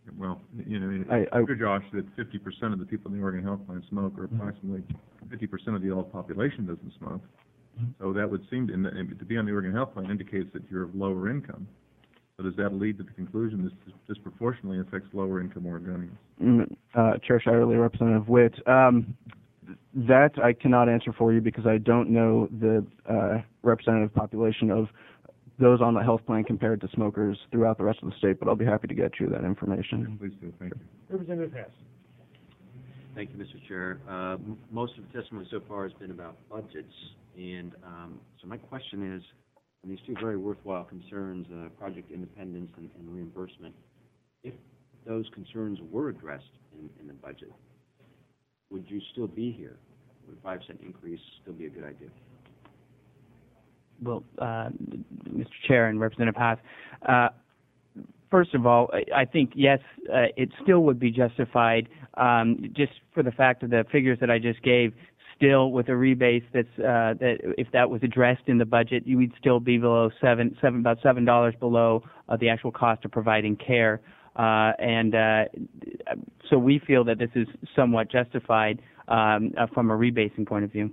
Well, you know, I- I- it's true, Josh, that fifty percent of the people in the Oregon Health Plan smoke, or approximately fifty percent of the adult population doesn't smoke. So that would seem, to, and to be on the Oregon Health Plan indicates that you're of lower income. So does that lead to the conclusion this disproportionately affects lower income Oregonians? Mm, uh, Chair Shetterly, Representative Witt, um, that I cannot answer for you because I don't know the uh, representative population of those on the health plan compared to smokers throughout the rest of the state, but I'll be happy to get you that information. Please do, thank you. Representative Hess. Thank you, Mister Chair. Uh, m- most of the testimony so far has been about budgets, and um, so my question is, on these two very worthwhile concerns, uh, project independence and, and reimbursement, if those concerns were addressed in, in the budget, would you still be here? Would a five cent increase still be a good idea? Well, uh, Mister Chair and Representative Haas, uh, first of all, I, I think, yes, uh, it still would be justified um, just for the fact of the figures that I just gave. Still, with a rebate that's uh, that if that was addressed in the budget, you would still be below seven, seven about seven dollars below uh, the actual cost of providing care, uh, and uh, so we feel that this is somewhat justified um, uh, from a rebasing point of view.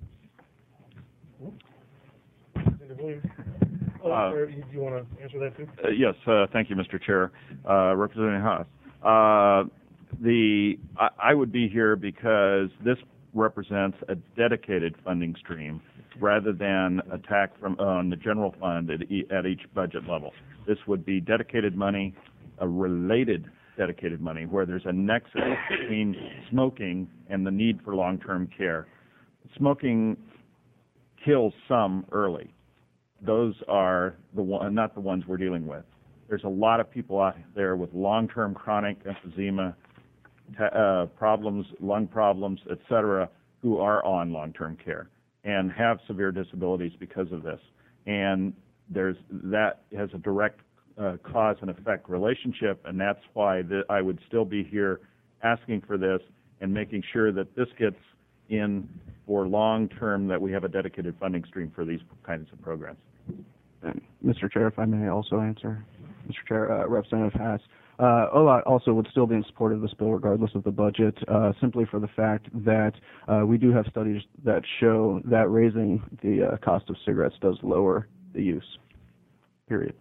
Oh, Uh, sir, you- do you want to answer that too? Uh, Yes, uh, thank you, Mister Chair. Uh, Representative Haas. Uh, the, I, I would be here because this represents a dedicated funding stream rather than attack from, on the general fund at, e- at each budget level. This would be dedicated money, a related dedicated money, where there's a nexus between smoking and the need for long-term care. Smoking kills some early. Those are the one, not the ones we're dealing with. There's a lot of people out there with long-term chronic emphysema, ta- uh, problems, lung problems, et cetera, who are on long-term care and have severe disabilities because of this. And there's that has a direct uh, cause and effect relationship, and that's why the, I would still be here asking for this and making sure that this gets in for long-term, that we have a dedicated funding stream for these kinds of programs. And Mister Chair, if I may also answer. Mister Chair, uh, Representative Haas, uh, O L O T also would still be in support of this bill regardless of the budget, uh, simply for the fact that uh, we do have studies that show that raising the uh, cost of cigarettes does lower the use, period.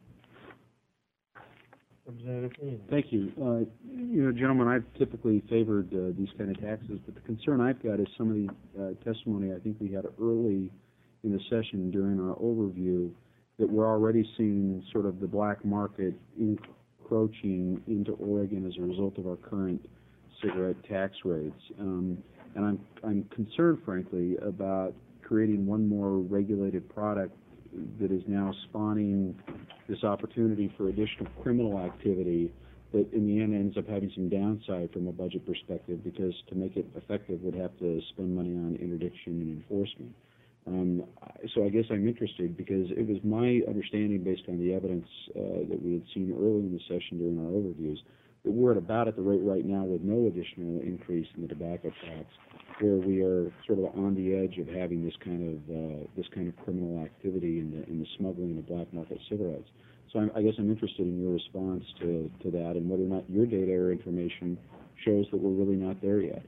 Representative Green. Thank you. Uh, you know, gentlemen, I've typically favored uh, these kind of taxes, but the concern I've got is some of the uh, testimony I think we had early in the session during our overview that we're already seeing sort of the black market encroaching into Oregon as a result of our current cigarette tax rates. Um, and I'm, I'm concerned, frankly, about creating one more regulated product that is now spawning this opportunity for additional criminal activity that in the end ends up having some downside from a budget perspective, because to make it effective would have to spend money on interdiction and enforcement. Um, so I guess I'm interested because it was my understanding, based on the evidence uh, that we had seen early in the session during our overviews, that we're at about at the rate right now with no additional increase in the tobacco tax, where we are sort of on the edge of having this kind of uh, this kind of criminal activity in the in the smuggling of black market cigarettes. So I'm, I guess I'm interested in your response to, to that, and whether or not your data or information shows that we're really not there yet.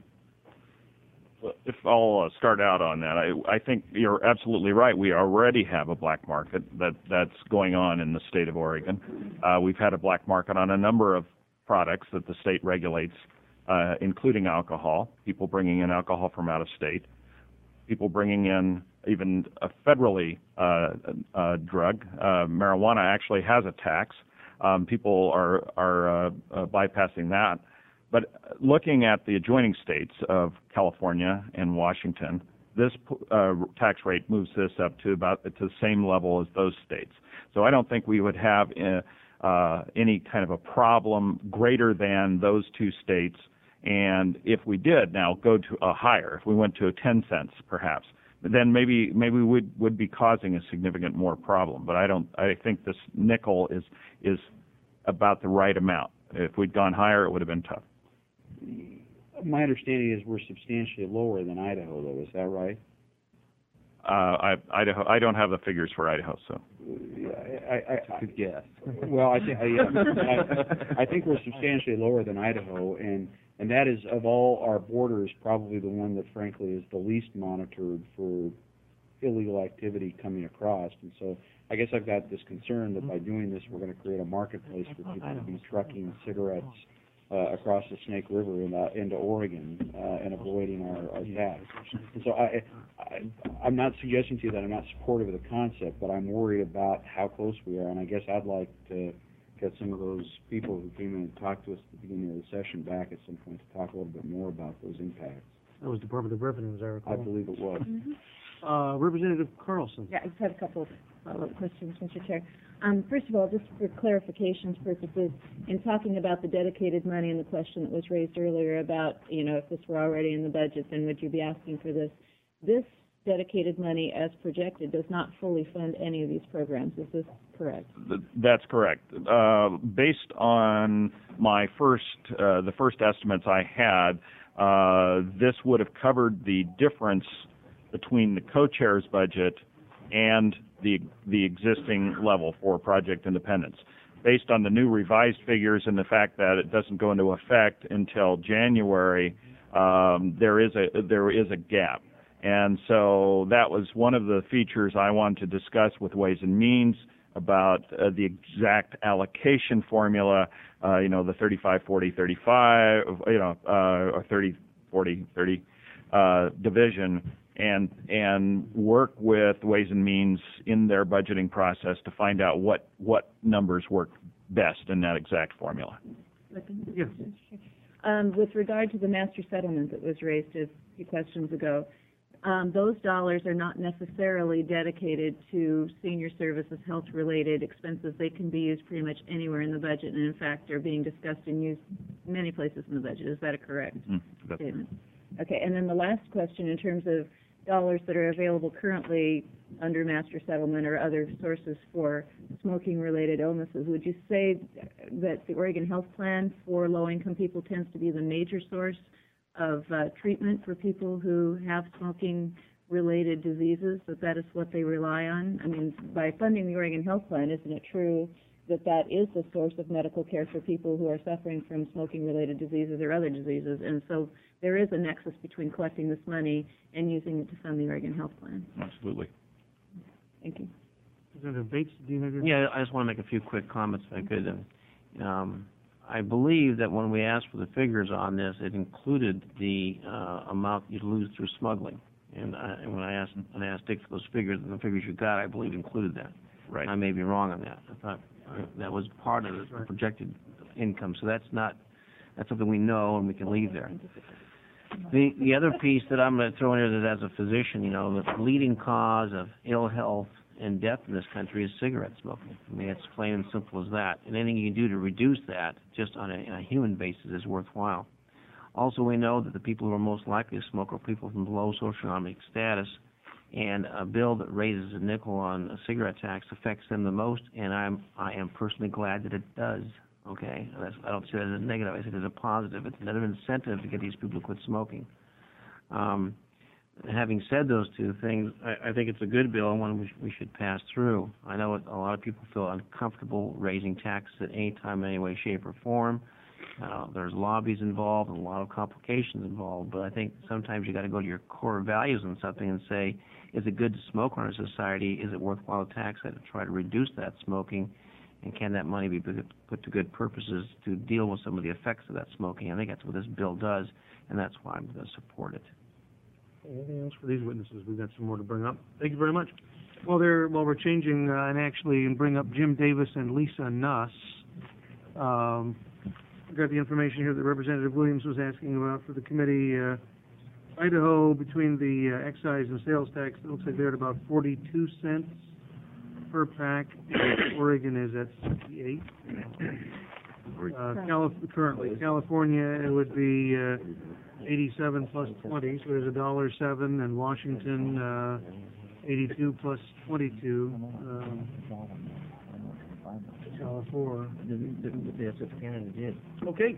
Well, if I'll uh, start out on that, I, I think you're absolutely right. We already have a black market that, that's going on in the state of Oregon. Uh, we've had a black market on a number of products that the state regulates, uh, including alcohol, people bringing in alcohol from out of state, people bringing in even a federally uh, uh, drug. Uh, marijuana actually has a tax. Um, people are, are uh, uh, bypassing that. But looking at the adjoining states of California and Washington, this uh, tax rate moves this up to about to the same level as those states. So I don't think we would have uh, uh, any kind of a problem greater than those two states. And if we did now go to a higher, if we went to a ten cents perhaps, then maybe maybe we would, would be causing a significant more problem. But I don't. I think this nickel is is about the right amount. If we'd gone higher, it would have been tough. My understanding is we're substantially lower than Idaho, though. Is that right? Uh, I, Idaho. I don't have the figures for Idaho, so. I, I, It's a good guess. well, I think, I, yeah, I, I think we're substantially lower than Idaho, and, and that is, of all our borders, probably the one that frankly is the least monitored for illegal activity coming across. And so I guess I've got this concern that by doing this, we're going to create a marketplace for people to be trucking cigarettes uh, across the Snake River and, uh, into Oregon uh, and avoiding our, our tax. And so I, I, I'm not suggesting to you that I'm not supportive of the concept, but I'm worried about how close we are, and I guess I'd like to get some of those people who came in and talked to us at the beginning of the session back at some point to talk a little bit more about those impacts. That was Department of Revenue, as I recall. I believe it was. Mm-hmm. Uh, Representative Carlson. Yeah, I just have a couple of follow-up questions, Mister Chair. Um, first of all, just for clarification's purposes, in talking about the dedicated money and the question that was raised earlier about, you know, if this were already in the budget, then would you be asking for this? This dedicated money, as projected, does not fully fund any of these programs. Is this correct? Th- That's correct. Uh, based on my first, uh, the first estimates I had, uh, this would have covered the difference between the co-chair's budget and the the existing level for Project Independence. Based on the new revised figures and the fact that it doesn't go into effect until January, um, there is a there is a gap. And so that was one of the features I wanted to discuss with Ways and Means about uh, the exact allocation formula, uh, you know, the thirty-five, forty, thirty-five, you know, uh, or thirty, forty, thirty uh, division, and and work with Ways and Means in their budgeting process to find out what, what numbers work best in that exact formula. Yes. Um, with regard to the master settlement that was raised a few questions ago, um, those dollars are not necessarily dedicated to senior services, health-related expenses. They can be used pretty much anywhere in the budget, and in fact are being discussed and used many places in the budget. Is that a correct Mm, statement? Okay, and then the last question in terms of dollars that are available currently under master settlement or other sources for smoking-related illnesses, would you say that the Oregon Health Plan for low-income people tends to be the major source of uh, treatment for people who have smoking-related diseases, that that is what they rely on? I mean, by funding the Oregon Health Plan, isn't it true that that is the source of medical care for people who are suffering from smoking-related diseases or other diseases? And so there is a nexus between collecting this money and using it to fund the Oregon Health Plan. Absolutely. Thank you. Representative Bates, do you have your... Yeah, I just want to make a few quick comments if I could. Um, I believe that when we asked for the figures on this, it included the uh, amount you'd lose through smuggling. And, I, and when I asked when I asked Dick for those figures, and the figures you got, I believe included that. Right. I may be wrong on that. I thought uh, that was part of the projected income. So that's not that's something we know and we can leave there. The the other piece that I'm going to throw in here is, as a physician, you know, the leading cause of ill health and death in this country is cigarette smoking. I mean, it's plain and simple as that. And anything you can do to reduce that, just on a, on a human basis, is worthwhile. Also, we know that the people who are most likely to smoke are people from low socioeconomic status, and a bill that raises a nickel on a cigarette tax affects them the most. And I'm I am personally glad that it does. Okay, That's, I don't see that as a negative. I see it as a positive. It's another incentive to get these people to quit smoking. Um, having said those two things, I, I think it's a good bill and one we, sh- we should pass through. I know a lot of people feel uncomfortable raising taxes at any time, any way, shape, or form. Uh, there's lobbies involved and a lot of complications involved, but I think sometimes you got to go to your core values on something and say, is it good to smoke in our society? Is it worthwhile to tax that to try to reduce that smoking? And can that money be put to good purposes to deal with some of the effects of that smoking? I think that's what this bill does, and that's why I'm going to support it. Anything else for these witnesses? We've got some more to bring up. Thank you very much. Well, there, while we're changing uh, and actually and bring up Jim Davis and Lisa Nuss, um, I've got the information here that Representative Williams was asking about for the committee. Uh, Idaho, between the uh, excise and sales tax, it looks like they're at about forty-two cents per pack, and Oregon is at sixty-eight. Uh, Calif- currently, California, it would be uh, eighty-seven plus twenty, so there's a dollar seven, and Washington, uh, eighty-two plus twenty-two. Um, All four. That's what Canada did. Okay.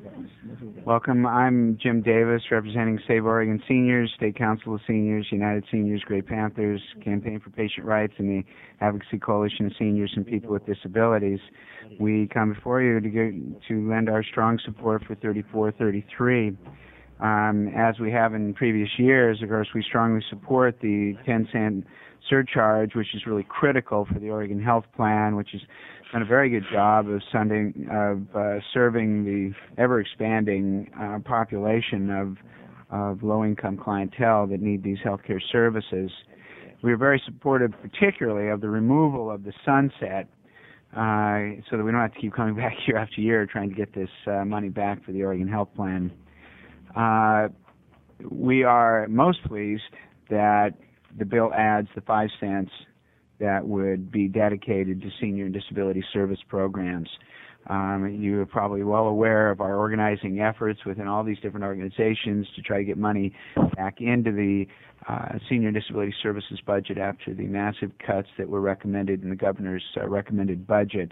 Welcome. I'm Jim Davis, representing Save Oregon Seniors, State Council of Seniors, United Seniors, Great Panthers, Campaign for Patient Rights, and the Advocacy Coalition of Seniors and People with Disabilities. We come before you to, get, to lend our strong support for thirty-four thirty-three. Um, as we have in previous years, of course, we strongly support the ten cent surcharge, which is really critical for the Oregon Health Plan, which has done a very good job of, sending, of uh, serving the ever-expanding uh, population of, of low-income clientele that need these healthcare services. We are very supportive, particularly, of the removal of the sunset, uh, so that we don't have to keep coming back year after year trying to get this uh, money back for the Oregon Health Plan. Uh, we are most pleased that the bill adds the five cents that would be dedicated to senior and disability service programs. Um, you are probably well aware of our organizing efforts within all these different organizations to try to get money back into the uh, senior and disability services budget after the massive cuts that were recommended in the governor's uh, recommended budget.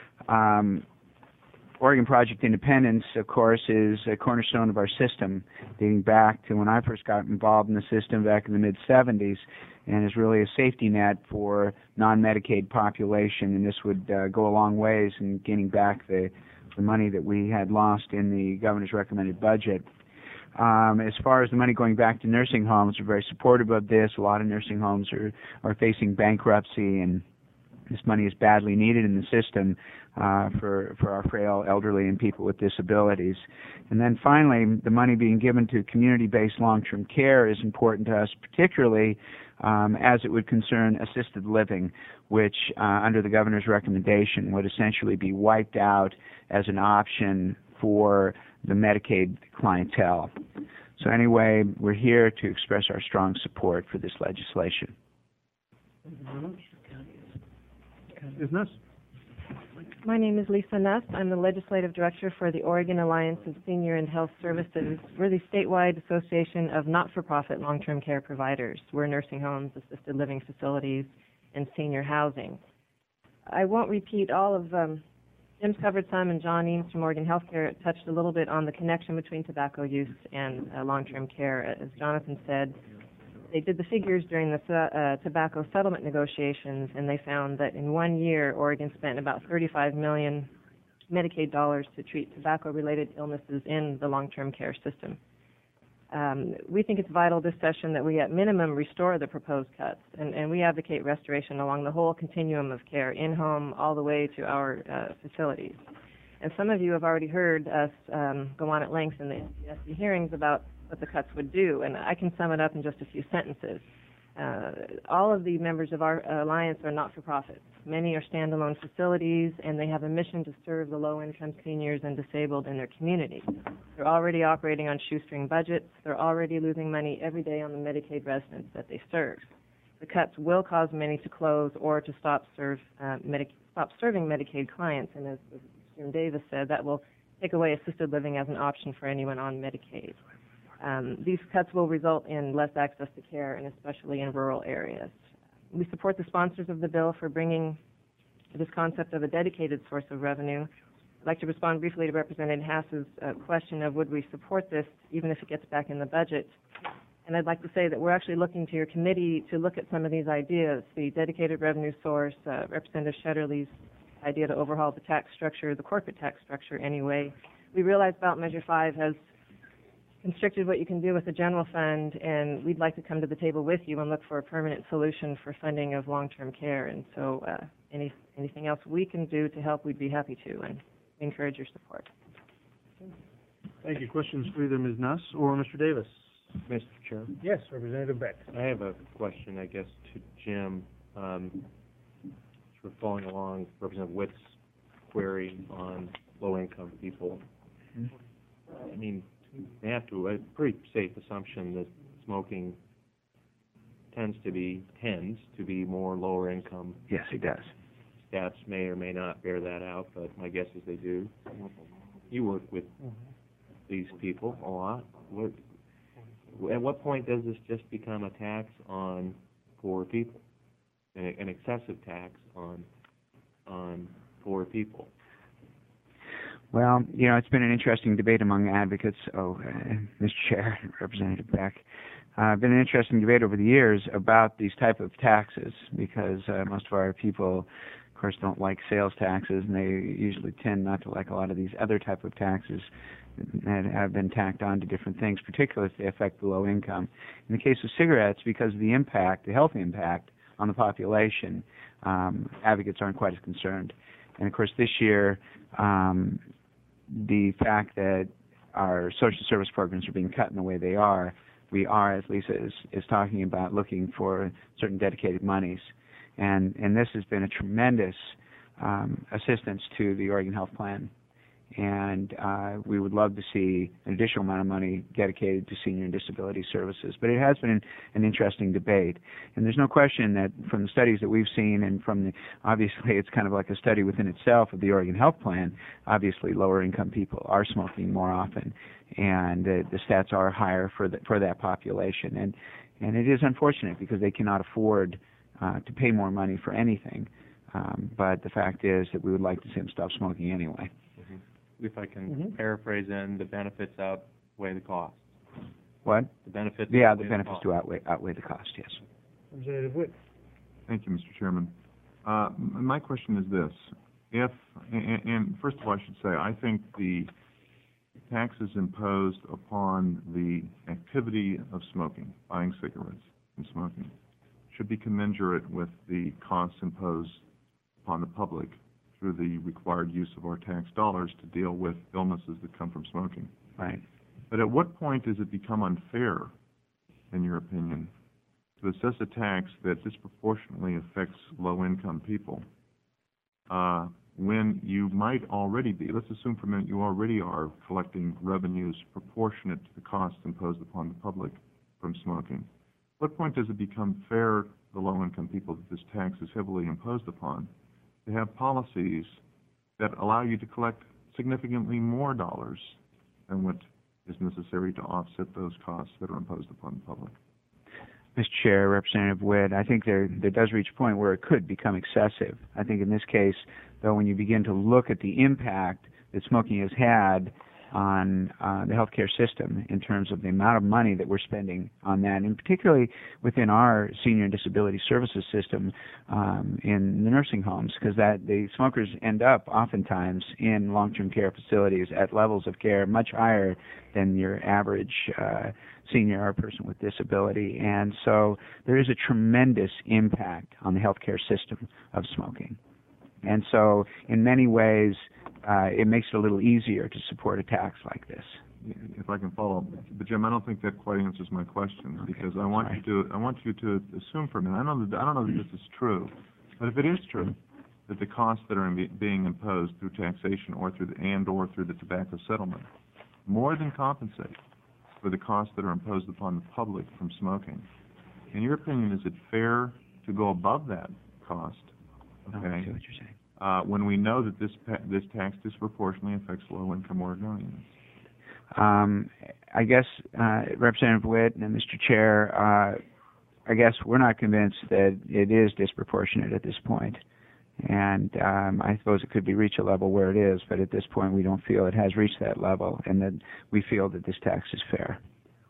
Um, Oregon Project Independence, of course, is a cornerstone of our system, dating back to when I first got involved in the system back in the mid seventies, and is really a safety net for non-Medicaid population, and this would uh, go a long ways in gaining back the, the money that we had lost in the governor's recommended budget. Um, as far as the money going back to nursing homes, we're very supportive of this. A lot of nursing homes are, are facing bankruptcy, and this money is badly needed in the system uh, for, for our frail elderly and people with disabilities. And then finally, the money being given to community-based long-term care is important to us, particularly um, as it would concern assisted living, which uh, under the governor's recommendation would essentially be wiped out as an option for the Medicaid clientele. So anyway, we're here to express our strong support for this legislation. Thank you very much. Is Nuss? My name is Lisa Nuss. I'm the Legislative Director for the Oregon Alliance of Senior and Health Services. We're the statewide association of not-for-profit long-term care providers. We're nursing homes, assisted living facilities, and senior housing. I won't repeat all of um, Jim's covered some, and John Eames from Oregon Healthcare touched a little bit on the connection between tobacco use and uh, long-term care. As Jonathan said, they did the figures during the uh, tobacco settlement negotiations, and they found that in one year, Oregon spent about thirty-five million Medicaid dollars to treat tobacco-related illnesses in the long-term care system. Um, we think it's vital this session that we at minimum restore the proposed cuts, and, and we advocate restoration along the whole continuum of care, in-home all the way to our uh, facilities. And some of you have already heard us um, go on at length in the N C S C hearings about what the cuts would do, and I can sum it up in just a few sentences. Uh, all of the members of our alliance are not-for-profits. Many are standalone facilities, and they have a mission to serve the low-income seniors and disabled in their community. They're already operating on shoestring budgets. They're already losing money every day on the Medicaid residents that they serve. The cuts will cause many to close or to stop serve uh, Medi- stop serving Medicaid clients, and as, as Jim Davis said, that will take away assisted living as an option for anyone on Medicaid. Um, these cuts will result in less access to care, and especially in rural areas. We support the sponsors of the bill for bringing this concept of a dedicated source of revenue. I'd like to respond briefly to Representative Hass's uh, question of would we support this even if it gets back in the budget. And I'd like to say that we're actually looking to your committee to look at some of these ideas, the dedicated revenue source, uh, Representative Shetterly's idea to overhaul the tax structure, the corporate tax structure anyway. We realize ballot measure five has constricted what you can do with the general fund, and we'd like to come to the table with you and look for a permanent solution for funding of long-term care. And so uh, any, anything else we can do to help, we'd be happy to, and we encourage your support. Thank you. Questions for either Miz Nuss or Mister Davis? Mister Chair? Yes, Representative Beck. I have a question, I guess, to Jim. Um, sort of following along Representative Witt's query on low-income people. I mean, they have to, a pretty safe assumption that smoking tends to be, tends to be more lower income. Yes, it does. Stats may or may not bear that out, but my guess is they do. You work with these people a lot. What, at what point does this just become a tax on poor people? An, an excessive tax on, on poor people? Well, you know, it's been an interesting debate among advocates. Oh, uh, Mister Chair, Representative Beck. Uh, been an interesting debate over the years about these type of taxes because uh, most of our people, of course, don't like sales taxes, and they usually tend not to like a lot of these other type of taxes that have been tacked on to different things, particularly if they affect the low income. In the case of cigarettes, because of the impact, the health impact on the population, um, advocates aren't quite as concerned. And of course, this year, um, the fact that our social service programs are being cut in the way they are, we are, as Lisa is, is talking about, looking for certain dedicated monies. And, and this has been a tremendous um, assistance to the Oregon Health Plan. And uh, we would love to see an additional amount of money dedicated to senior and disability services. But it has been an, an interesting debate. And there's no question that from the studies that we've seen and from the, obviously it's kind of like a study within itself of the Oregon Health Plan, obviously lower income people are smoking more often. And uh, the stats are higher for, the, for that population. And, and it is unfortunate because they cannot afford uh, to pay more money for anything. Um, but the fact is that we would like to see them stop smoking anyway. If I can Mhm. paraphrase in, the benefits outweigh the costs. What? The benefits Yeah, outweigh the benefits cost. do outweigh, outweigh the cost, yes. Representative Witt. Thank you, Mister Chairman. Uh, m- my question is this. If, and, and first of all, I should say, I think the taxes imposed upon the activity of smoking, buying cigarettes and smoking, should be commensurate with the costs imposed upon the public through the required use of our tax dollars to deal with illnesses that come from smoking. Right. But at what point does it become unfair, in your opinion, to assess a tax that disproportionately affects low-income people uh, when you might already be, let's assume for a minute you already are collecting revenues proportionate to the costs imposed upon the public from smoking? At what point does it become fair to the low-income people that this tax is heavily imposed upon to have policies that allow you to collect significantly more dollars than what is necessary to offset those costs that are imposed upon the public? Mister Chair, Representative Witt, I think there there does reach a point where it could become excessive. I think in this case, though, when you begin to look at the impact that smoking has had on uh, the healthcare system in terms of the amount of money that we're spending on that, and particularly within our senior and disability services system um, in the nursing homes, because that the smokers end up oftentimes in long-term care facilities at levels of care much higher than your average uh, senior or person with disability, and so there is a tremendous impact on the healthcare system of smoking. And so, in many ways, uh, it makes it a little easier to support a tax like this. If I can follow up, but Jim, I don't think that quite answers my question, okay, because I want sorry. you to I want you to assume for a minute. I don't know that, I don't know that this is true, but if it is true that the costs that are be, being imposed through taxation or through the and or through the tobacco settlement more than compensate for the costs that are imposed upon the public from smoking, in your opinion, is it fair to go above that cost? Okay. I see what you're saying. Uh, when we know that this pa- this tax disproportionately affects low-income Oregonians. Um, I guess, uh, Representative Witt and Mister Chair, uh, I guess we're not convinced that it is disproportionate at this point. And um, I suppose it could be reach a level where it is, but at this point we don't feel it has reached that level, and that we feel that this tax is fair.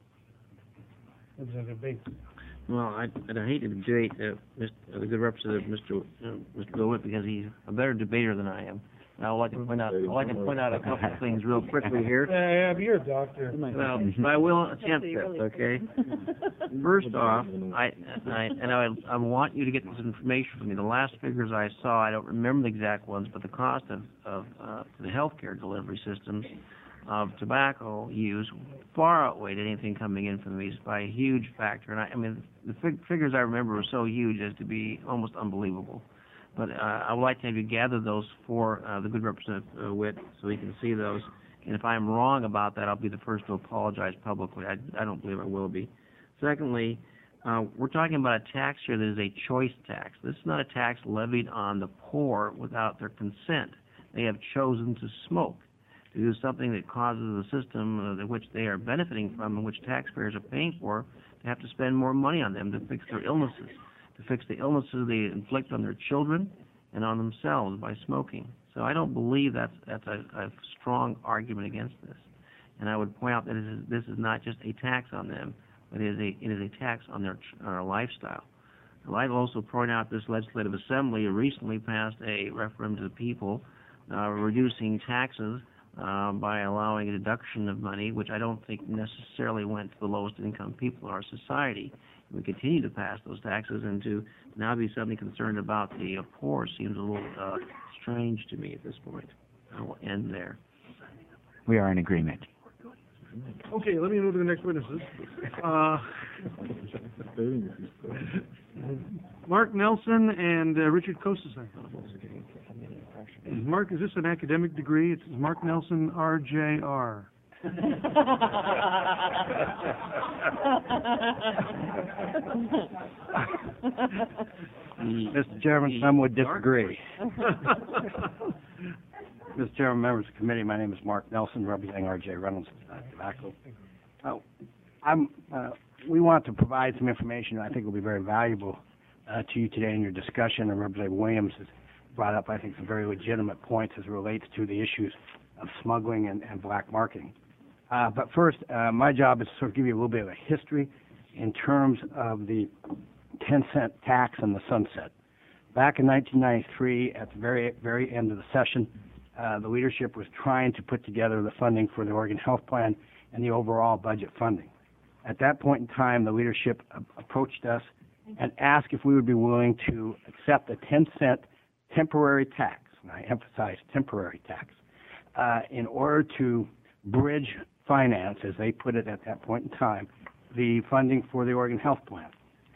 Representative Bates. Well, I, and I hate to debate uh, Mister uh, the good representative, Mister Uh, Mister Bill Witt, because he's a better debater than I am. And I would like to point out, I'd like to point out a couple of things real quickly here. Yeah, yeah, you're a doctor. Well, I will attempt this, okay? First off, I, I and I, I want you to get this information from me. The last figures I saw, I don't remember the exact ones, but the cost of, of uh, the healthcare delivery systems of tobacco use far outweighed anything coming in from these by a huge factor. And I, I mean, the fig- figures I remember were so huge as to be almost unbelievable. But uh, I would like to have you gather those for uh, the good Representative uh, Witt so he can see those. And if I'm wrong about that, I'll be the first to apologize publicly. I, I don't believe I will be. Secondly, uh, we're talking about a tax here that is a choice tax. This is not a tax levied on the poor without their consent. They have chosen to smoke, to do something that causes the system uh, which they are benefiting from and which taxpayers are paying for to have to spend more money on them to fix their illnesses, to fix the illnesses they inflict on their children and on themselves by smoking. So I don't believe that's that's a, a strong argument against this. And I would point out that it is, this is not just a tax on them, but it is a it is a tax on their on their lifestyle. And I'd also point out this legislative assembly recently passed a referendum to the people uh, reducing taxes uh, by allowing a deduction of money, which I don't think necessarily went to the lowest income people in our society. We continue to pass those taxes, and to now be suddenly concerned about the uh, poor seems a little uh, strange to me at this point. I will end there. We are in agreement. Okay, let me move to the next witnesses. Uh, Mark Nelson and uh, Richard Kososan. Mark, is this an academic degree? It's Mark Nelson, R J R. Mister Chairman, some would disagree. Mister Chairman, members of the committee, my name is Mark Nelson, representing R J Reynolds uh, Tobacco. Uh, I'm, uh, we want to provide some information that I think will be very valuable uh, to you today in your discussion, and Representative Williams has brought up, I think, some very legitimate points as it relates to the issues of smuggling and, and black marketing. Uh, but first, uh, my job is to sort of give you a little bit of a history in terms of the ten cent tax and the sunset. Back in nineteen ninety-three, at the very, very end of the session, uh, the leadership was trying to put together the funding for the Oregon Health Plan and the overall budget funding. At that point in time, the leadership a- approached us and asked if we would be willing to accept a ten cent temporary tax, and I emphasize temporary tax, uh, in order to bridge finance, as they put it at that point in time, the funding for the Oregon Health Plan.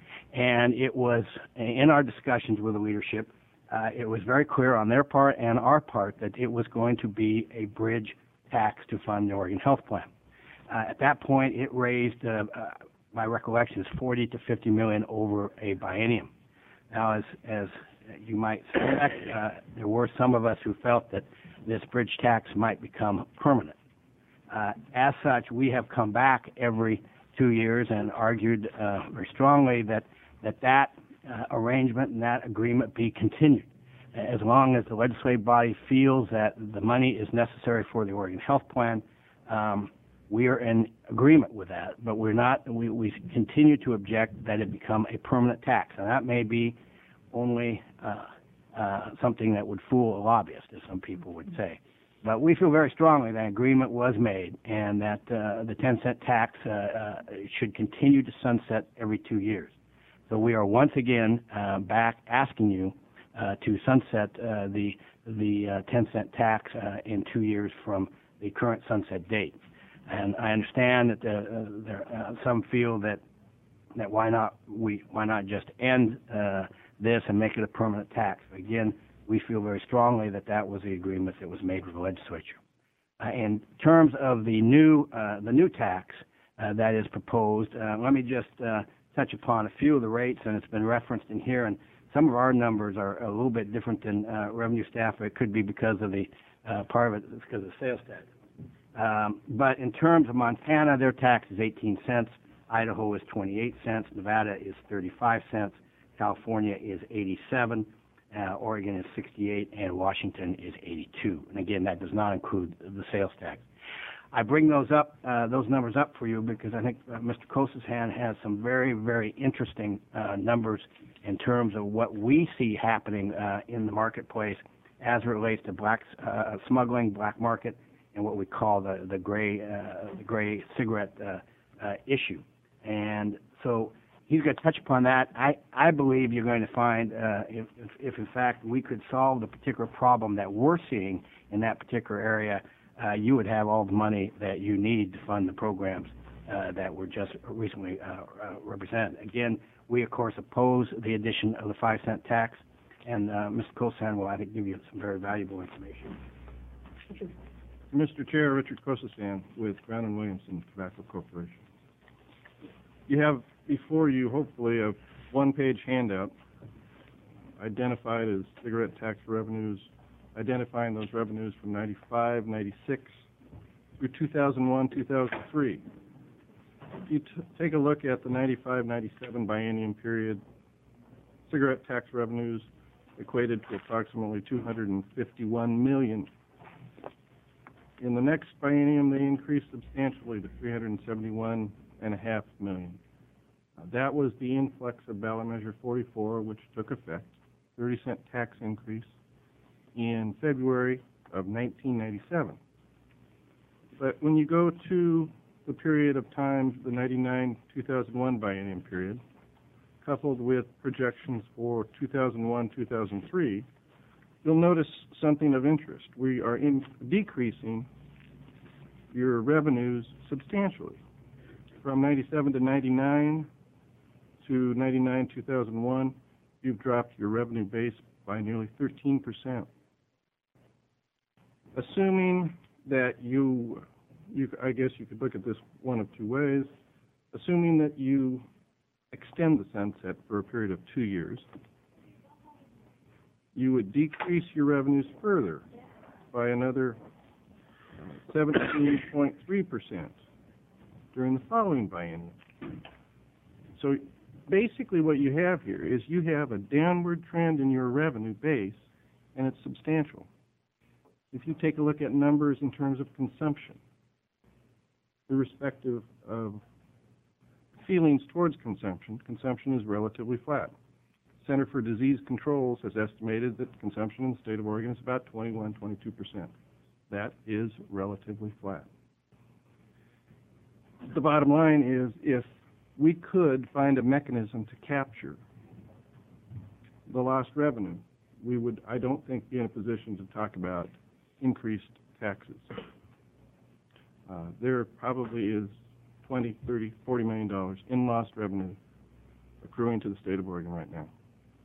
And it was, in our discussions with the leadership, uh, it was very clear on their part and our part that it was going to be a bridge tax to fund the Oregon Health Plan. Uh, at that point, it raised, uh, uh, my recollection is forty to fifty million over a biennium. Now, as, as you might suspect, uh, there were some of us who felt that this bridge tax might become permanent. Uh, as such, we have come back every two years and argued uh, very strongly that that, that uh, arrangement and that agreement be continued, as long as the legislative body feels that the money is necessary for the Oregon Health Plan. Um, we are in agreement with that, but we're not. We, we continue to object that it become a permanent tax, and that may be only uh, uh, something that would fool a lobbyist, as some people would say. But we feel very strongly that agreement was made and that uh, the ten cent tax uh, uh, should continue to sunset every two years. So we are once again uh, back asking you uh, to sunset uh, the the uh, ten cent tax uh, in two years from the current sunset date. And I understand that uh, there, uh, some feel that that why not we why not just end uh, this and make it a permanent tax. Again, we feel very strongly that that was the agreement that was made with the legislature. Uh, in terms of the new uh, the new tax uh, that is proposed, uh, let me just uh, touch upon a few of the rates, and it's been referenced in here. And some of our numbers are a little bit different than uh, revenue staff. It could be because of the uh, part of it is because of the sales tax. Um, but in terms of Montana, their tax is eighteen cents. Idaho is twenty-eight cents. Nevada is thirty-five cents. California is eighty-seven. Uh, Oregon is sixty-eight, and Washington is eighty-two. And again, that does not include the sales tax. I bring those up, uh, those numbers up for you because I think uh, Mister Kososan has some very, very interesting uh, numbers in terms of what we see happening uh, in the marketplace as it relates to black uh, smuggling, black market, and what we call the the gray uh, the gray cigarette uh, uh, issue. And so he's going to touch upon that. I, I believe you're going to find uh, if, if, if, in fact, we could solve the particular problem that we're seeing in that particular area, uh, you would have all the money that you need to fund the programs uh, that were just recently uh, uh, represented. Again, we, of course, oppose the addition of the five cent tax, and uh, Mister Kososan will, I think, give you some very valuable information. Mister Chair, Richard Kososan with Brown and Williamson Tobacco Corporation. You have before you, hopefully, a one-page handout identified as cigarette tax revenues, identifying those revenues from ninety-five, ninety-six through two thousand one, two thousand three. If you t- take a look at the ninety-five, ninety-seven biennium period, cigarette tax revenues equated to approximately two hundred fifty-one million. In the next biennium, they increased substantially to three hundred seventy-one and a half million. Uh, that was the influx of ballot measure forty-four, which took effect, thirty cent tax increase in February of nineteen ninety-seven. But when you go to the period of time, the ninety-nine two thousand one biennium period, coupled with projections for two thousand one two thousand three, you'll notice something of interest. We are in decreasing your revenues substantially. From ninety-seven to ninety-nine to ninety-nine two thousand one, you've dropped your revenue base by nearly thirteen percent. Assuming that you, you, I guess you could look at this one of two ways. Assuming that you extend the sunset for a period of two years, you would decrease your revenues further by another seventeen point three percent during the following biennium. So basically what you have here is you have a downward trend in your revenue base, and it's substantial. If you take a look at numbers in terms of consumption, irrespective of feelings towards consumption, consumption is relatively flat. Center for Disease Controls has estimated that consumption in the state of Oregon is about twenty-one, twenty-two percent. That is relatively flat. The bottom line is, if we could find a mechanism to capture the lost revenue, we would, I don't think, be in a position to talk about increased taxes. Uh, there probably is twenty, thirty, forty million dollars in lost revenue accruing to the state of Oregon right now.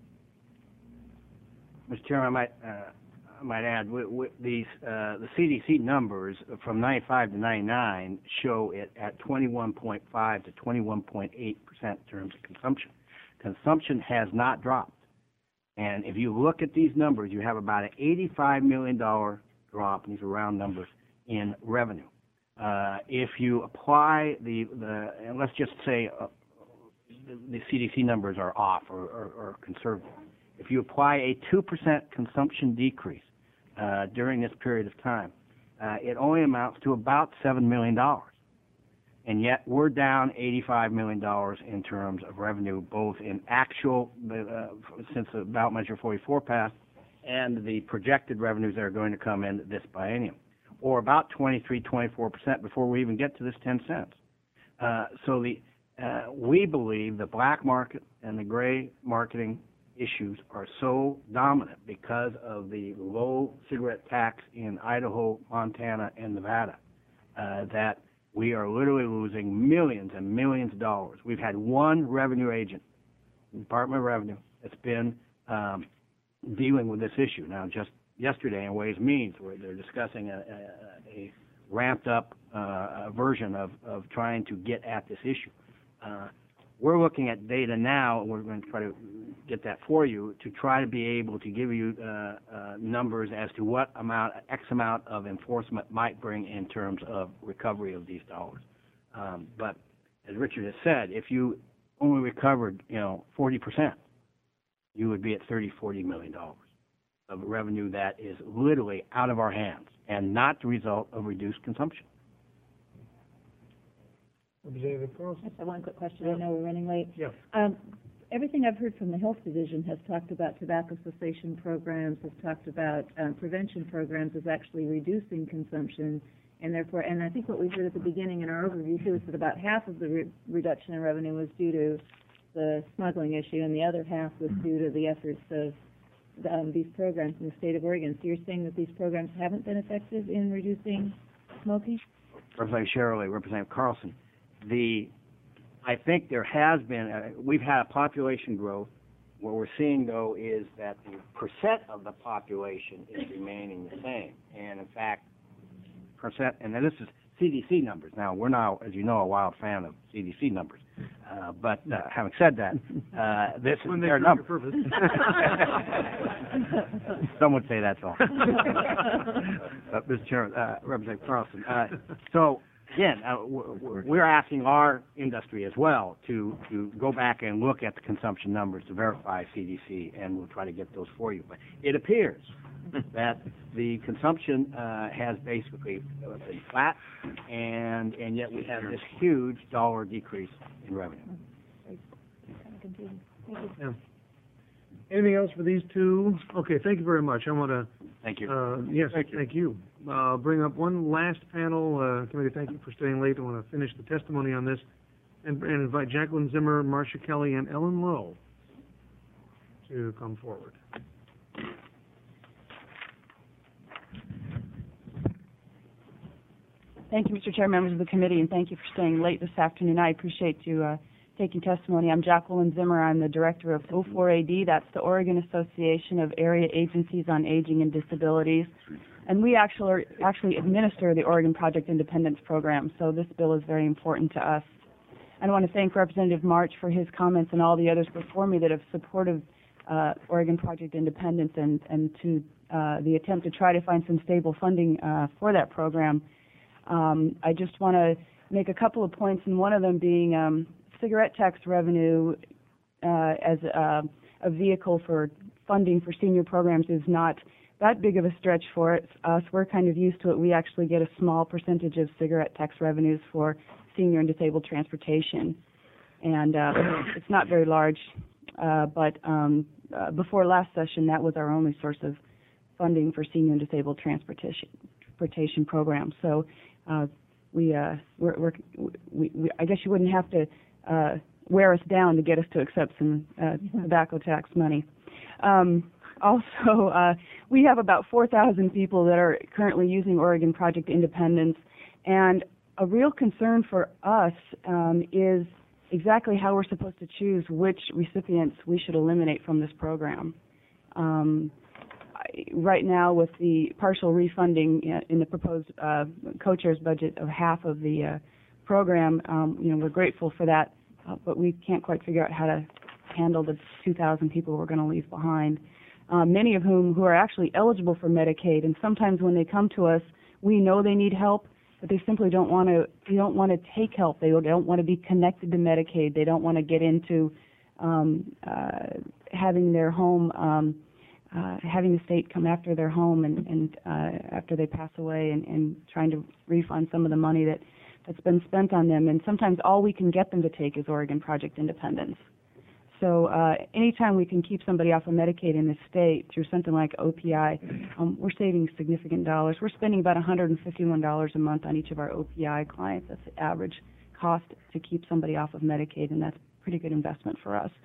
Mister Chairman, I might, uh, I might add, w w these, uh, the C D C numbers from ninety-five to ninety-nine show it at twenty-one point five to twenty-one point eight percent in terms of consumption. Consumption has not dropped. And if you look at these numbers, you have about an eighty-five million dollars drop, and these are round numbers, in revenue. Uh, if you apply the, the and let's just say uh, the, the C D C numbers are off or, or, or conservative. If you apply a two percent consumption decrease uh, during this period of time, uh, it only amounts to about seven million dollars. And yet we're down eighty-five million dollars in terms of revenue, both in actual, uh, since the ballot measure forty-four passed, and the projected revenues that are going to come in this biennium, or about twenty-three, twenty-four percent before we even get to this ten cents. Uh, so the, uh, we believe the black market and the gray marketing issues are so dominant because of the low cigarette tax in Idaho, Montana, and Nevada uh, that we are literally losing millions and millions of dollars. We've had one revenue agent, Department of Revenue, that's been um, dealing with this issue. Now, just yesterday in Ways and Means, where they're discussing a, a, a ramped-up uh, version of, of trying to get at this issue. Uh, we're looking at data now, and we're going to try to get that for you to try to be able to give you uh, uh, numbers as to what amount, X amount of enforcement might bring in terms of recovery of these dollars. Um, but as Richard has said, if you only recovered, you know, forty percent, you would be at thirty, forty million dollars of revenue that is literally out of our hands and not the result of reduced consumption. Representative Carlson? I just have one quick question. I know we're running late. Yeah. Um, everything I've heard from the Health Division has talked about tobacco cessation programs, has talked about um, prevention programs as actually reducing consumption, and therefore, and I think what we heard at the beginning in our overview too is that about half of the re reduction in revenue was due to the smuggling issue, and the other half was due to the efforts of um, these programs in the state of Oregon. So you're saying that these programs haven't been effective in reducing smoking? Representative Sherley, Representative Carlson, the I think there has been, uh, we've had a population growth. What we're seeing, though, is that the percent of the population is remaining the same. And, in fact, percent, and this is C D C numbers. Now, we're not, as you know, a wild fan of C D C numbers. Uh, but uh, having said that, uh, this is their number. Some would say that's all. uh, Mister Chairman, uh, Representative Carlson. Uh, so again, uh, w- w- we're asking our industry as well to, to go back and look at the consumption numbers to verify C D C, and we'll try to get those for you. But it appears that the consumption uh, has basically uh, been flat, and and yet we have this huge dollar decrease in revenue. Yeah. Anything else for these two? Okay, thank you very much. I want to, Thank you. uh, yes, thank you. Thank you. Uh, bring up one last panel. Uh, committee, thank you for staying late. I want to finish the testimony on this and, and invite Jacqueline Zimmer, Marcia Kelly, and Ellen Lowe to come forward. Thank you, Mister Chair, members of the committee, and thank you for staying late this afternoon. I appreciate you uh, taking testimony. I'm Jacqueline Zimmer. I'm the director of O four A D. That's the Oregon Association of Area Agencies on Aging and Disabilities. And we actually actually administer the Oregon Project Independence Program, so this bill is very important to us. I want to thank Representative March for his comments and all the others before me that have supported uh, Oregon Project Independence and, and to uh, the attempt to try to find some stable funding uh, for that program. Um, I just want to make a couple of points, and one of them being um, cigarette tax revenue uh, as a, a vehicle for funding for senior programs is not that big of a stretch for it. us. We're kind of used to it. We actually get a small percentage of cigarette tax revenues for senior and disabled transportation, and uh, it's not very large. Uh, but um, uh, before last session, that was our only source of funding for senior and disabled transportation transportation programs. So uh, we, uh, we're, we're, we, we, I guess you wouldn't have to uh, wear us down to get us to accept some uh, tobacco tax money. Um, also, uh, we have about four thousand people that are currently using Oregon Project Independence, and a real concern for us um, is exactly how we're supposed to choose which recipients we should eliminate from this program. Um, I, right now, with the partial refunding in the proposed uh, co-chair's budget of half of the uh, program, um, you know, we're grateful for that, uh, but we can't quite figure out how to handle the two thousand people we're going to leave behind, uh, many of whom who are actually eligible for Medicaid. And sometimes when they come to us, we know they need help, but they simply don't want to. They don't want to take help. They don't want to be connected to Medicaid. They don't want to get into um, uh, having their home, um, uh, having the state come after their home and, and uh, after they pass away, and, and trying to refund some of the money that that's been spent on them. And sometimes all we can get them to take is Oregon Project Independence. So uh, anytime we can keep somebody off of Medicaid in the state through something like O P I, um, we're saving significant dollars. We're spending about one hundred fifty-one dollars a month on each of our O P I clients. That's the average cost to keep somebody off of Medicaid, and that's a pretty good investment for us.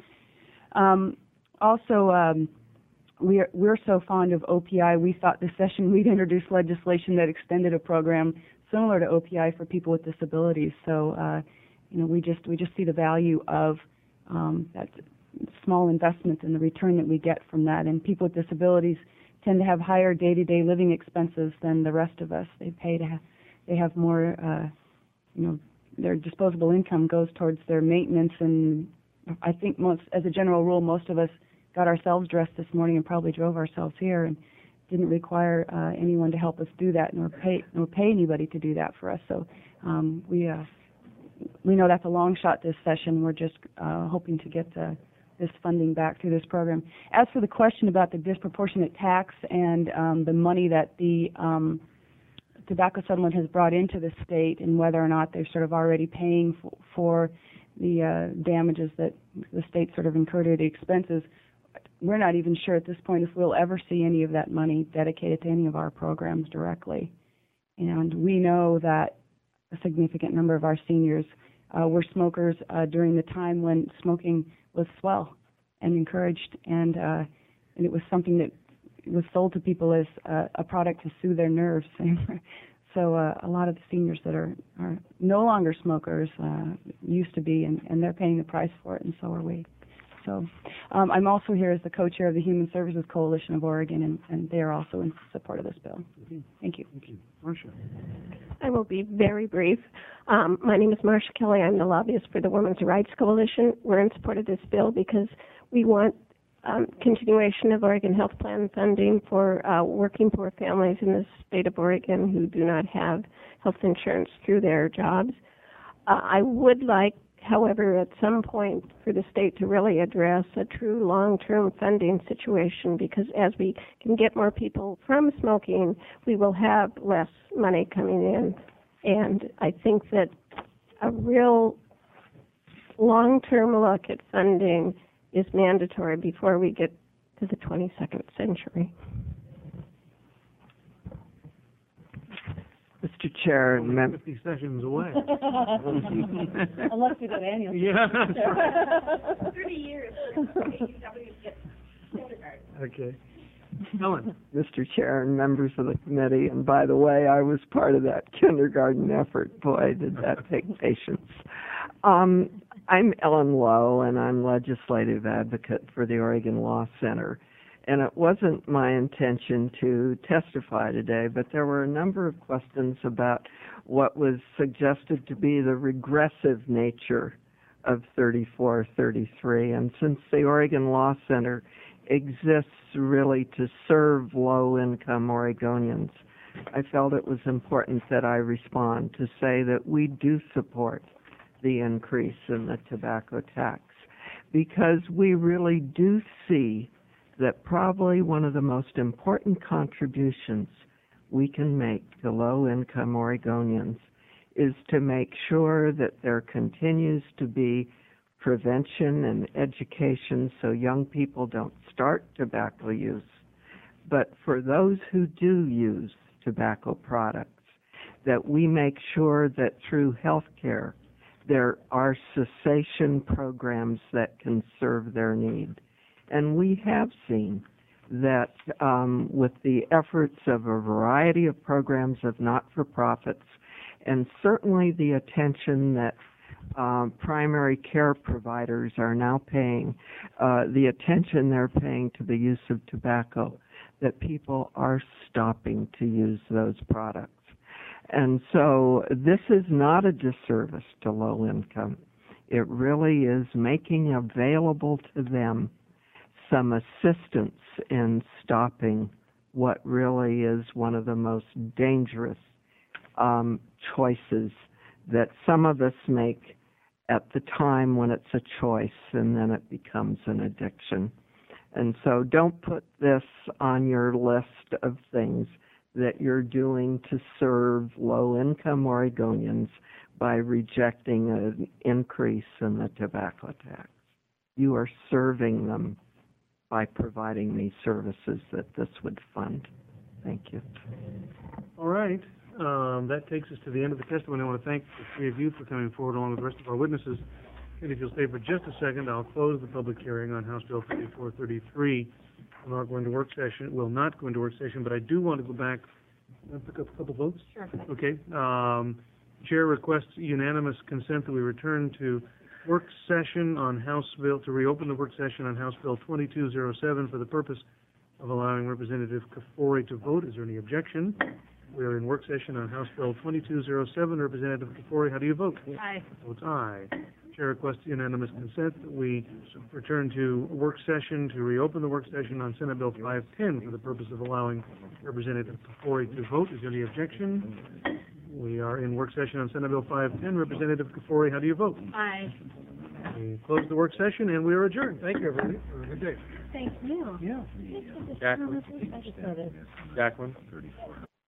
Um, also, um, we're, we're so fond of O P I, we thought this session we'd introduce legislation that extended a program similar to O P I for people with disabilities. So, uh, you know, we just we just see the value of Um, that small investment and the return that we get from that. And people with disabilities tend to have higher day-to-day living expenses than the rest of us. They pay to have, they have more, uh, you know, their disposable income goes towards their maintenance. And I think most, as a general rule, most of us got ourselves dressed this morning and probably drove ourselves here and didn't require uh, anyone to help us do that, nor pay nor pay anybody to do that for us. So um, we. Uh, We know that's a long shot this session. We're just uh, hoping to get uh, this funding back through this program. As for the question about the disproportionate tax and um, the money that the um, tobacco settlement has brought into the state, and whether or not they're sort of already paying for, for the uh, damages that the state sort of incurred or the expenses, we're not even sure at this point if we'll ever see any of that money dedicated to any of our programs directly. And we know that a significant number of our seniors uh, were smokers uh, during the time when smoking was swell and encouraged, and uh, and it was something that was sold to people as uh, a product to soothe their nerves. So uh, a lot of the seniors that are, are no longer smokers uh, used to be, and, and they're paying the price for it, and so are we. So um, I'm also here as the co-chair of the Human Services Coalition of Oregon, and, and they are also in support of this bill. Thank you. Thank you. Marcia. I will be very brief. Um, my name is Marcia Kelly. I'm the lobbyist for the Women's Rights Coalition. We're in support of this bill because we want um, continuation of Oregon Health Plan funding for uh, working poor families in the state of Oregon who do not have health insurance through their jobs. Uh, I would like, however, at some point for the state to really address a true long-term funding situation, because as we can get more people from smoking, we will have less money coming in. And I think that a real long-term look at funding is mandatory before we get to the twenty-second century. Mister Chair, Only mem- fifty sessions away. Unless we go to annual. Yeah, that's right. Thirty years. Okay. Helen. Mister Chair and members of the committee, and by the way, I was part of that kindergarten effort. Boy, did that take patience. Um, I'm Ellen Lowe, and I'm legislative advocate for the Oregon Law Center. And it wasn't my intention to testify today, but there were a number of questions about what was suggested to be the regressive nature of thirty-four thirty-three. And since the Oregon Law Center exists really to serve low-income Oregonians, I felt it was important that I respond to say that we do support the increase in the tobacco tax, because we really do see that probably one of the most important contributions we can make to low-income Oregonians is to make sure that there continues to be prevention and education so young people don't start tobacco use. But for those who do use tobacco products, that we make sure that through health care there are cessation programs that can serve their need. And we have seen that um, with the efforts of a variety of programs of not-for-profits, and certainly the attention that um, primary care providers are now paying, uh, the attention they're paying to the use of tobacco, that people are stopping to use those products. And so this is not a disservice to low income. It really is making available to them some assistance in stopping what really is one of the most dangerous um, choices that some of us make at the time when it's a choice and then it becomes an addiction. And so don't put this on your list of things that you're doing to serve low-income Oregonians by rejecting an increase in the tobacco tax. You are serving them by providing these services that this would fund. Thank you. All right. Um, that takes us to the end of the testimony. I want to thank the three of you for coming forward along with the rest of our witnesses. And if you'll stay for just a second, I'll close the public hearing on House Bill fifty-four thirty-three. We'll not go into work session. We'll not go into work session, but I do want to go back and pick up a couple votes. Sure. Okay. Um, Chair requests unanimous consent that we return to work session on House Bill, to reopen the work session on House Bill twenty-two oh seven for the purpose of allowing Representative Kafori to vote. Is there any objection? We are in work session on House Bill twenty-two oh seven. Representative Kafori, how do you vote? Aye. Votes aye. Chair requests unanimous consent that we return to work session to reopen the work session on Senate Bill five ten for the purpose of allowing Representative Kafori to vote. Is there any objection? We are in work session on Senate Bill five ten. Representative Kafori, how do you vote? Aye. We close the work session and we are adjourned. Thank you, everybody. Have a good day. Thank you. Yeah. Jacqueline? Jacqueline?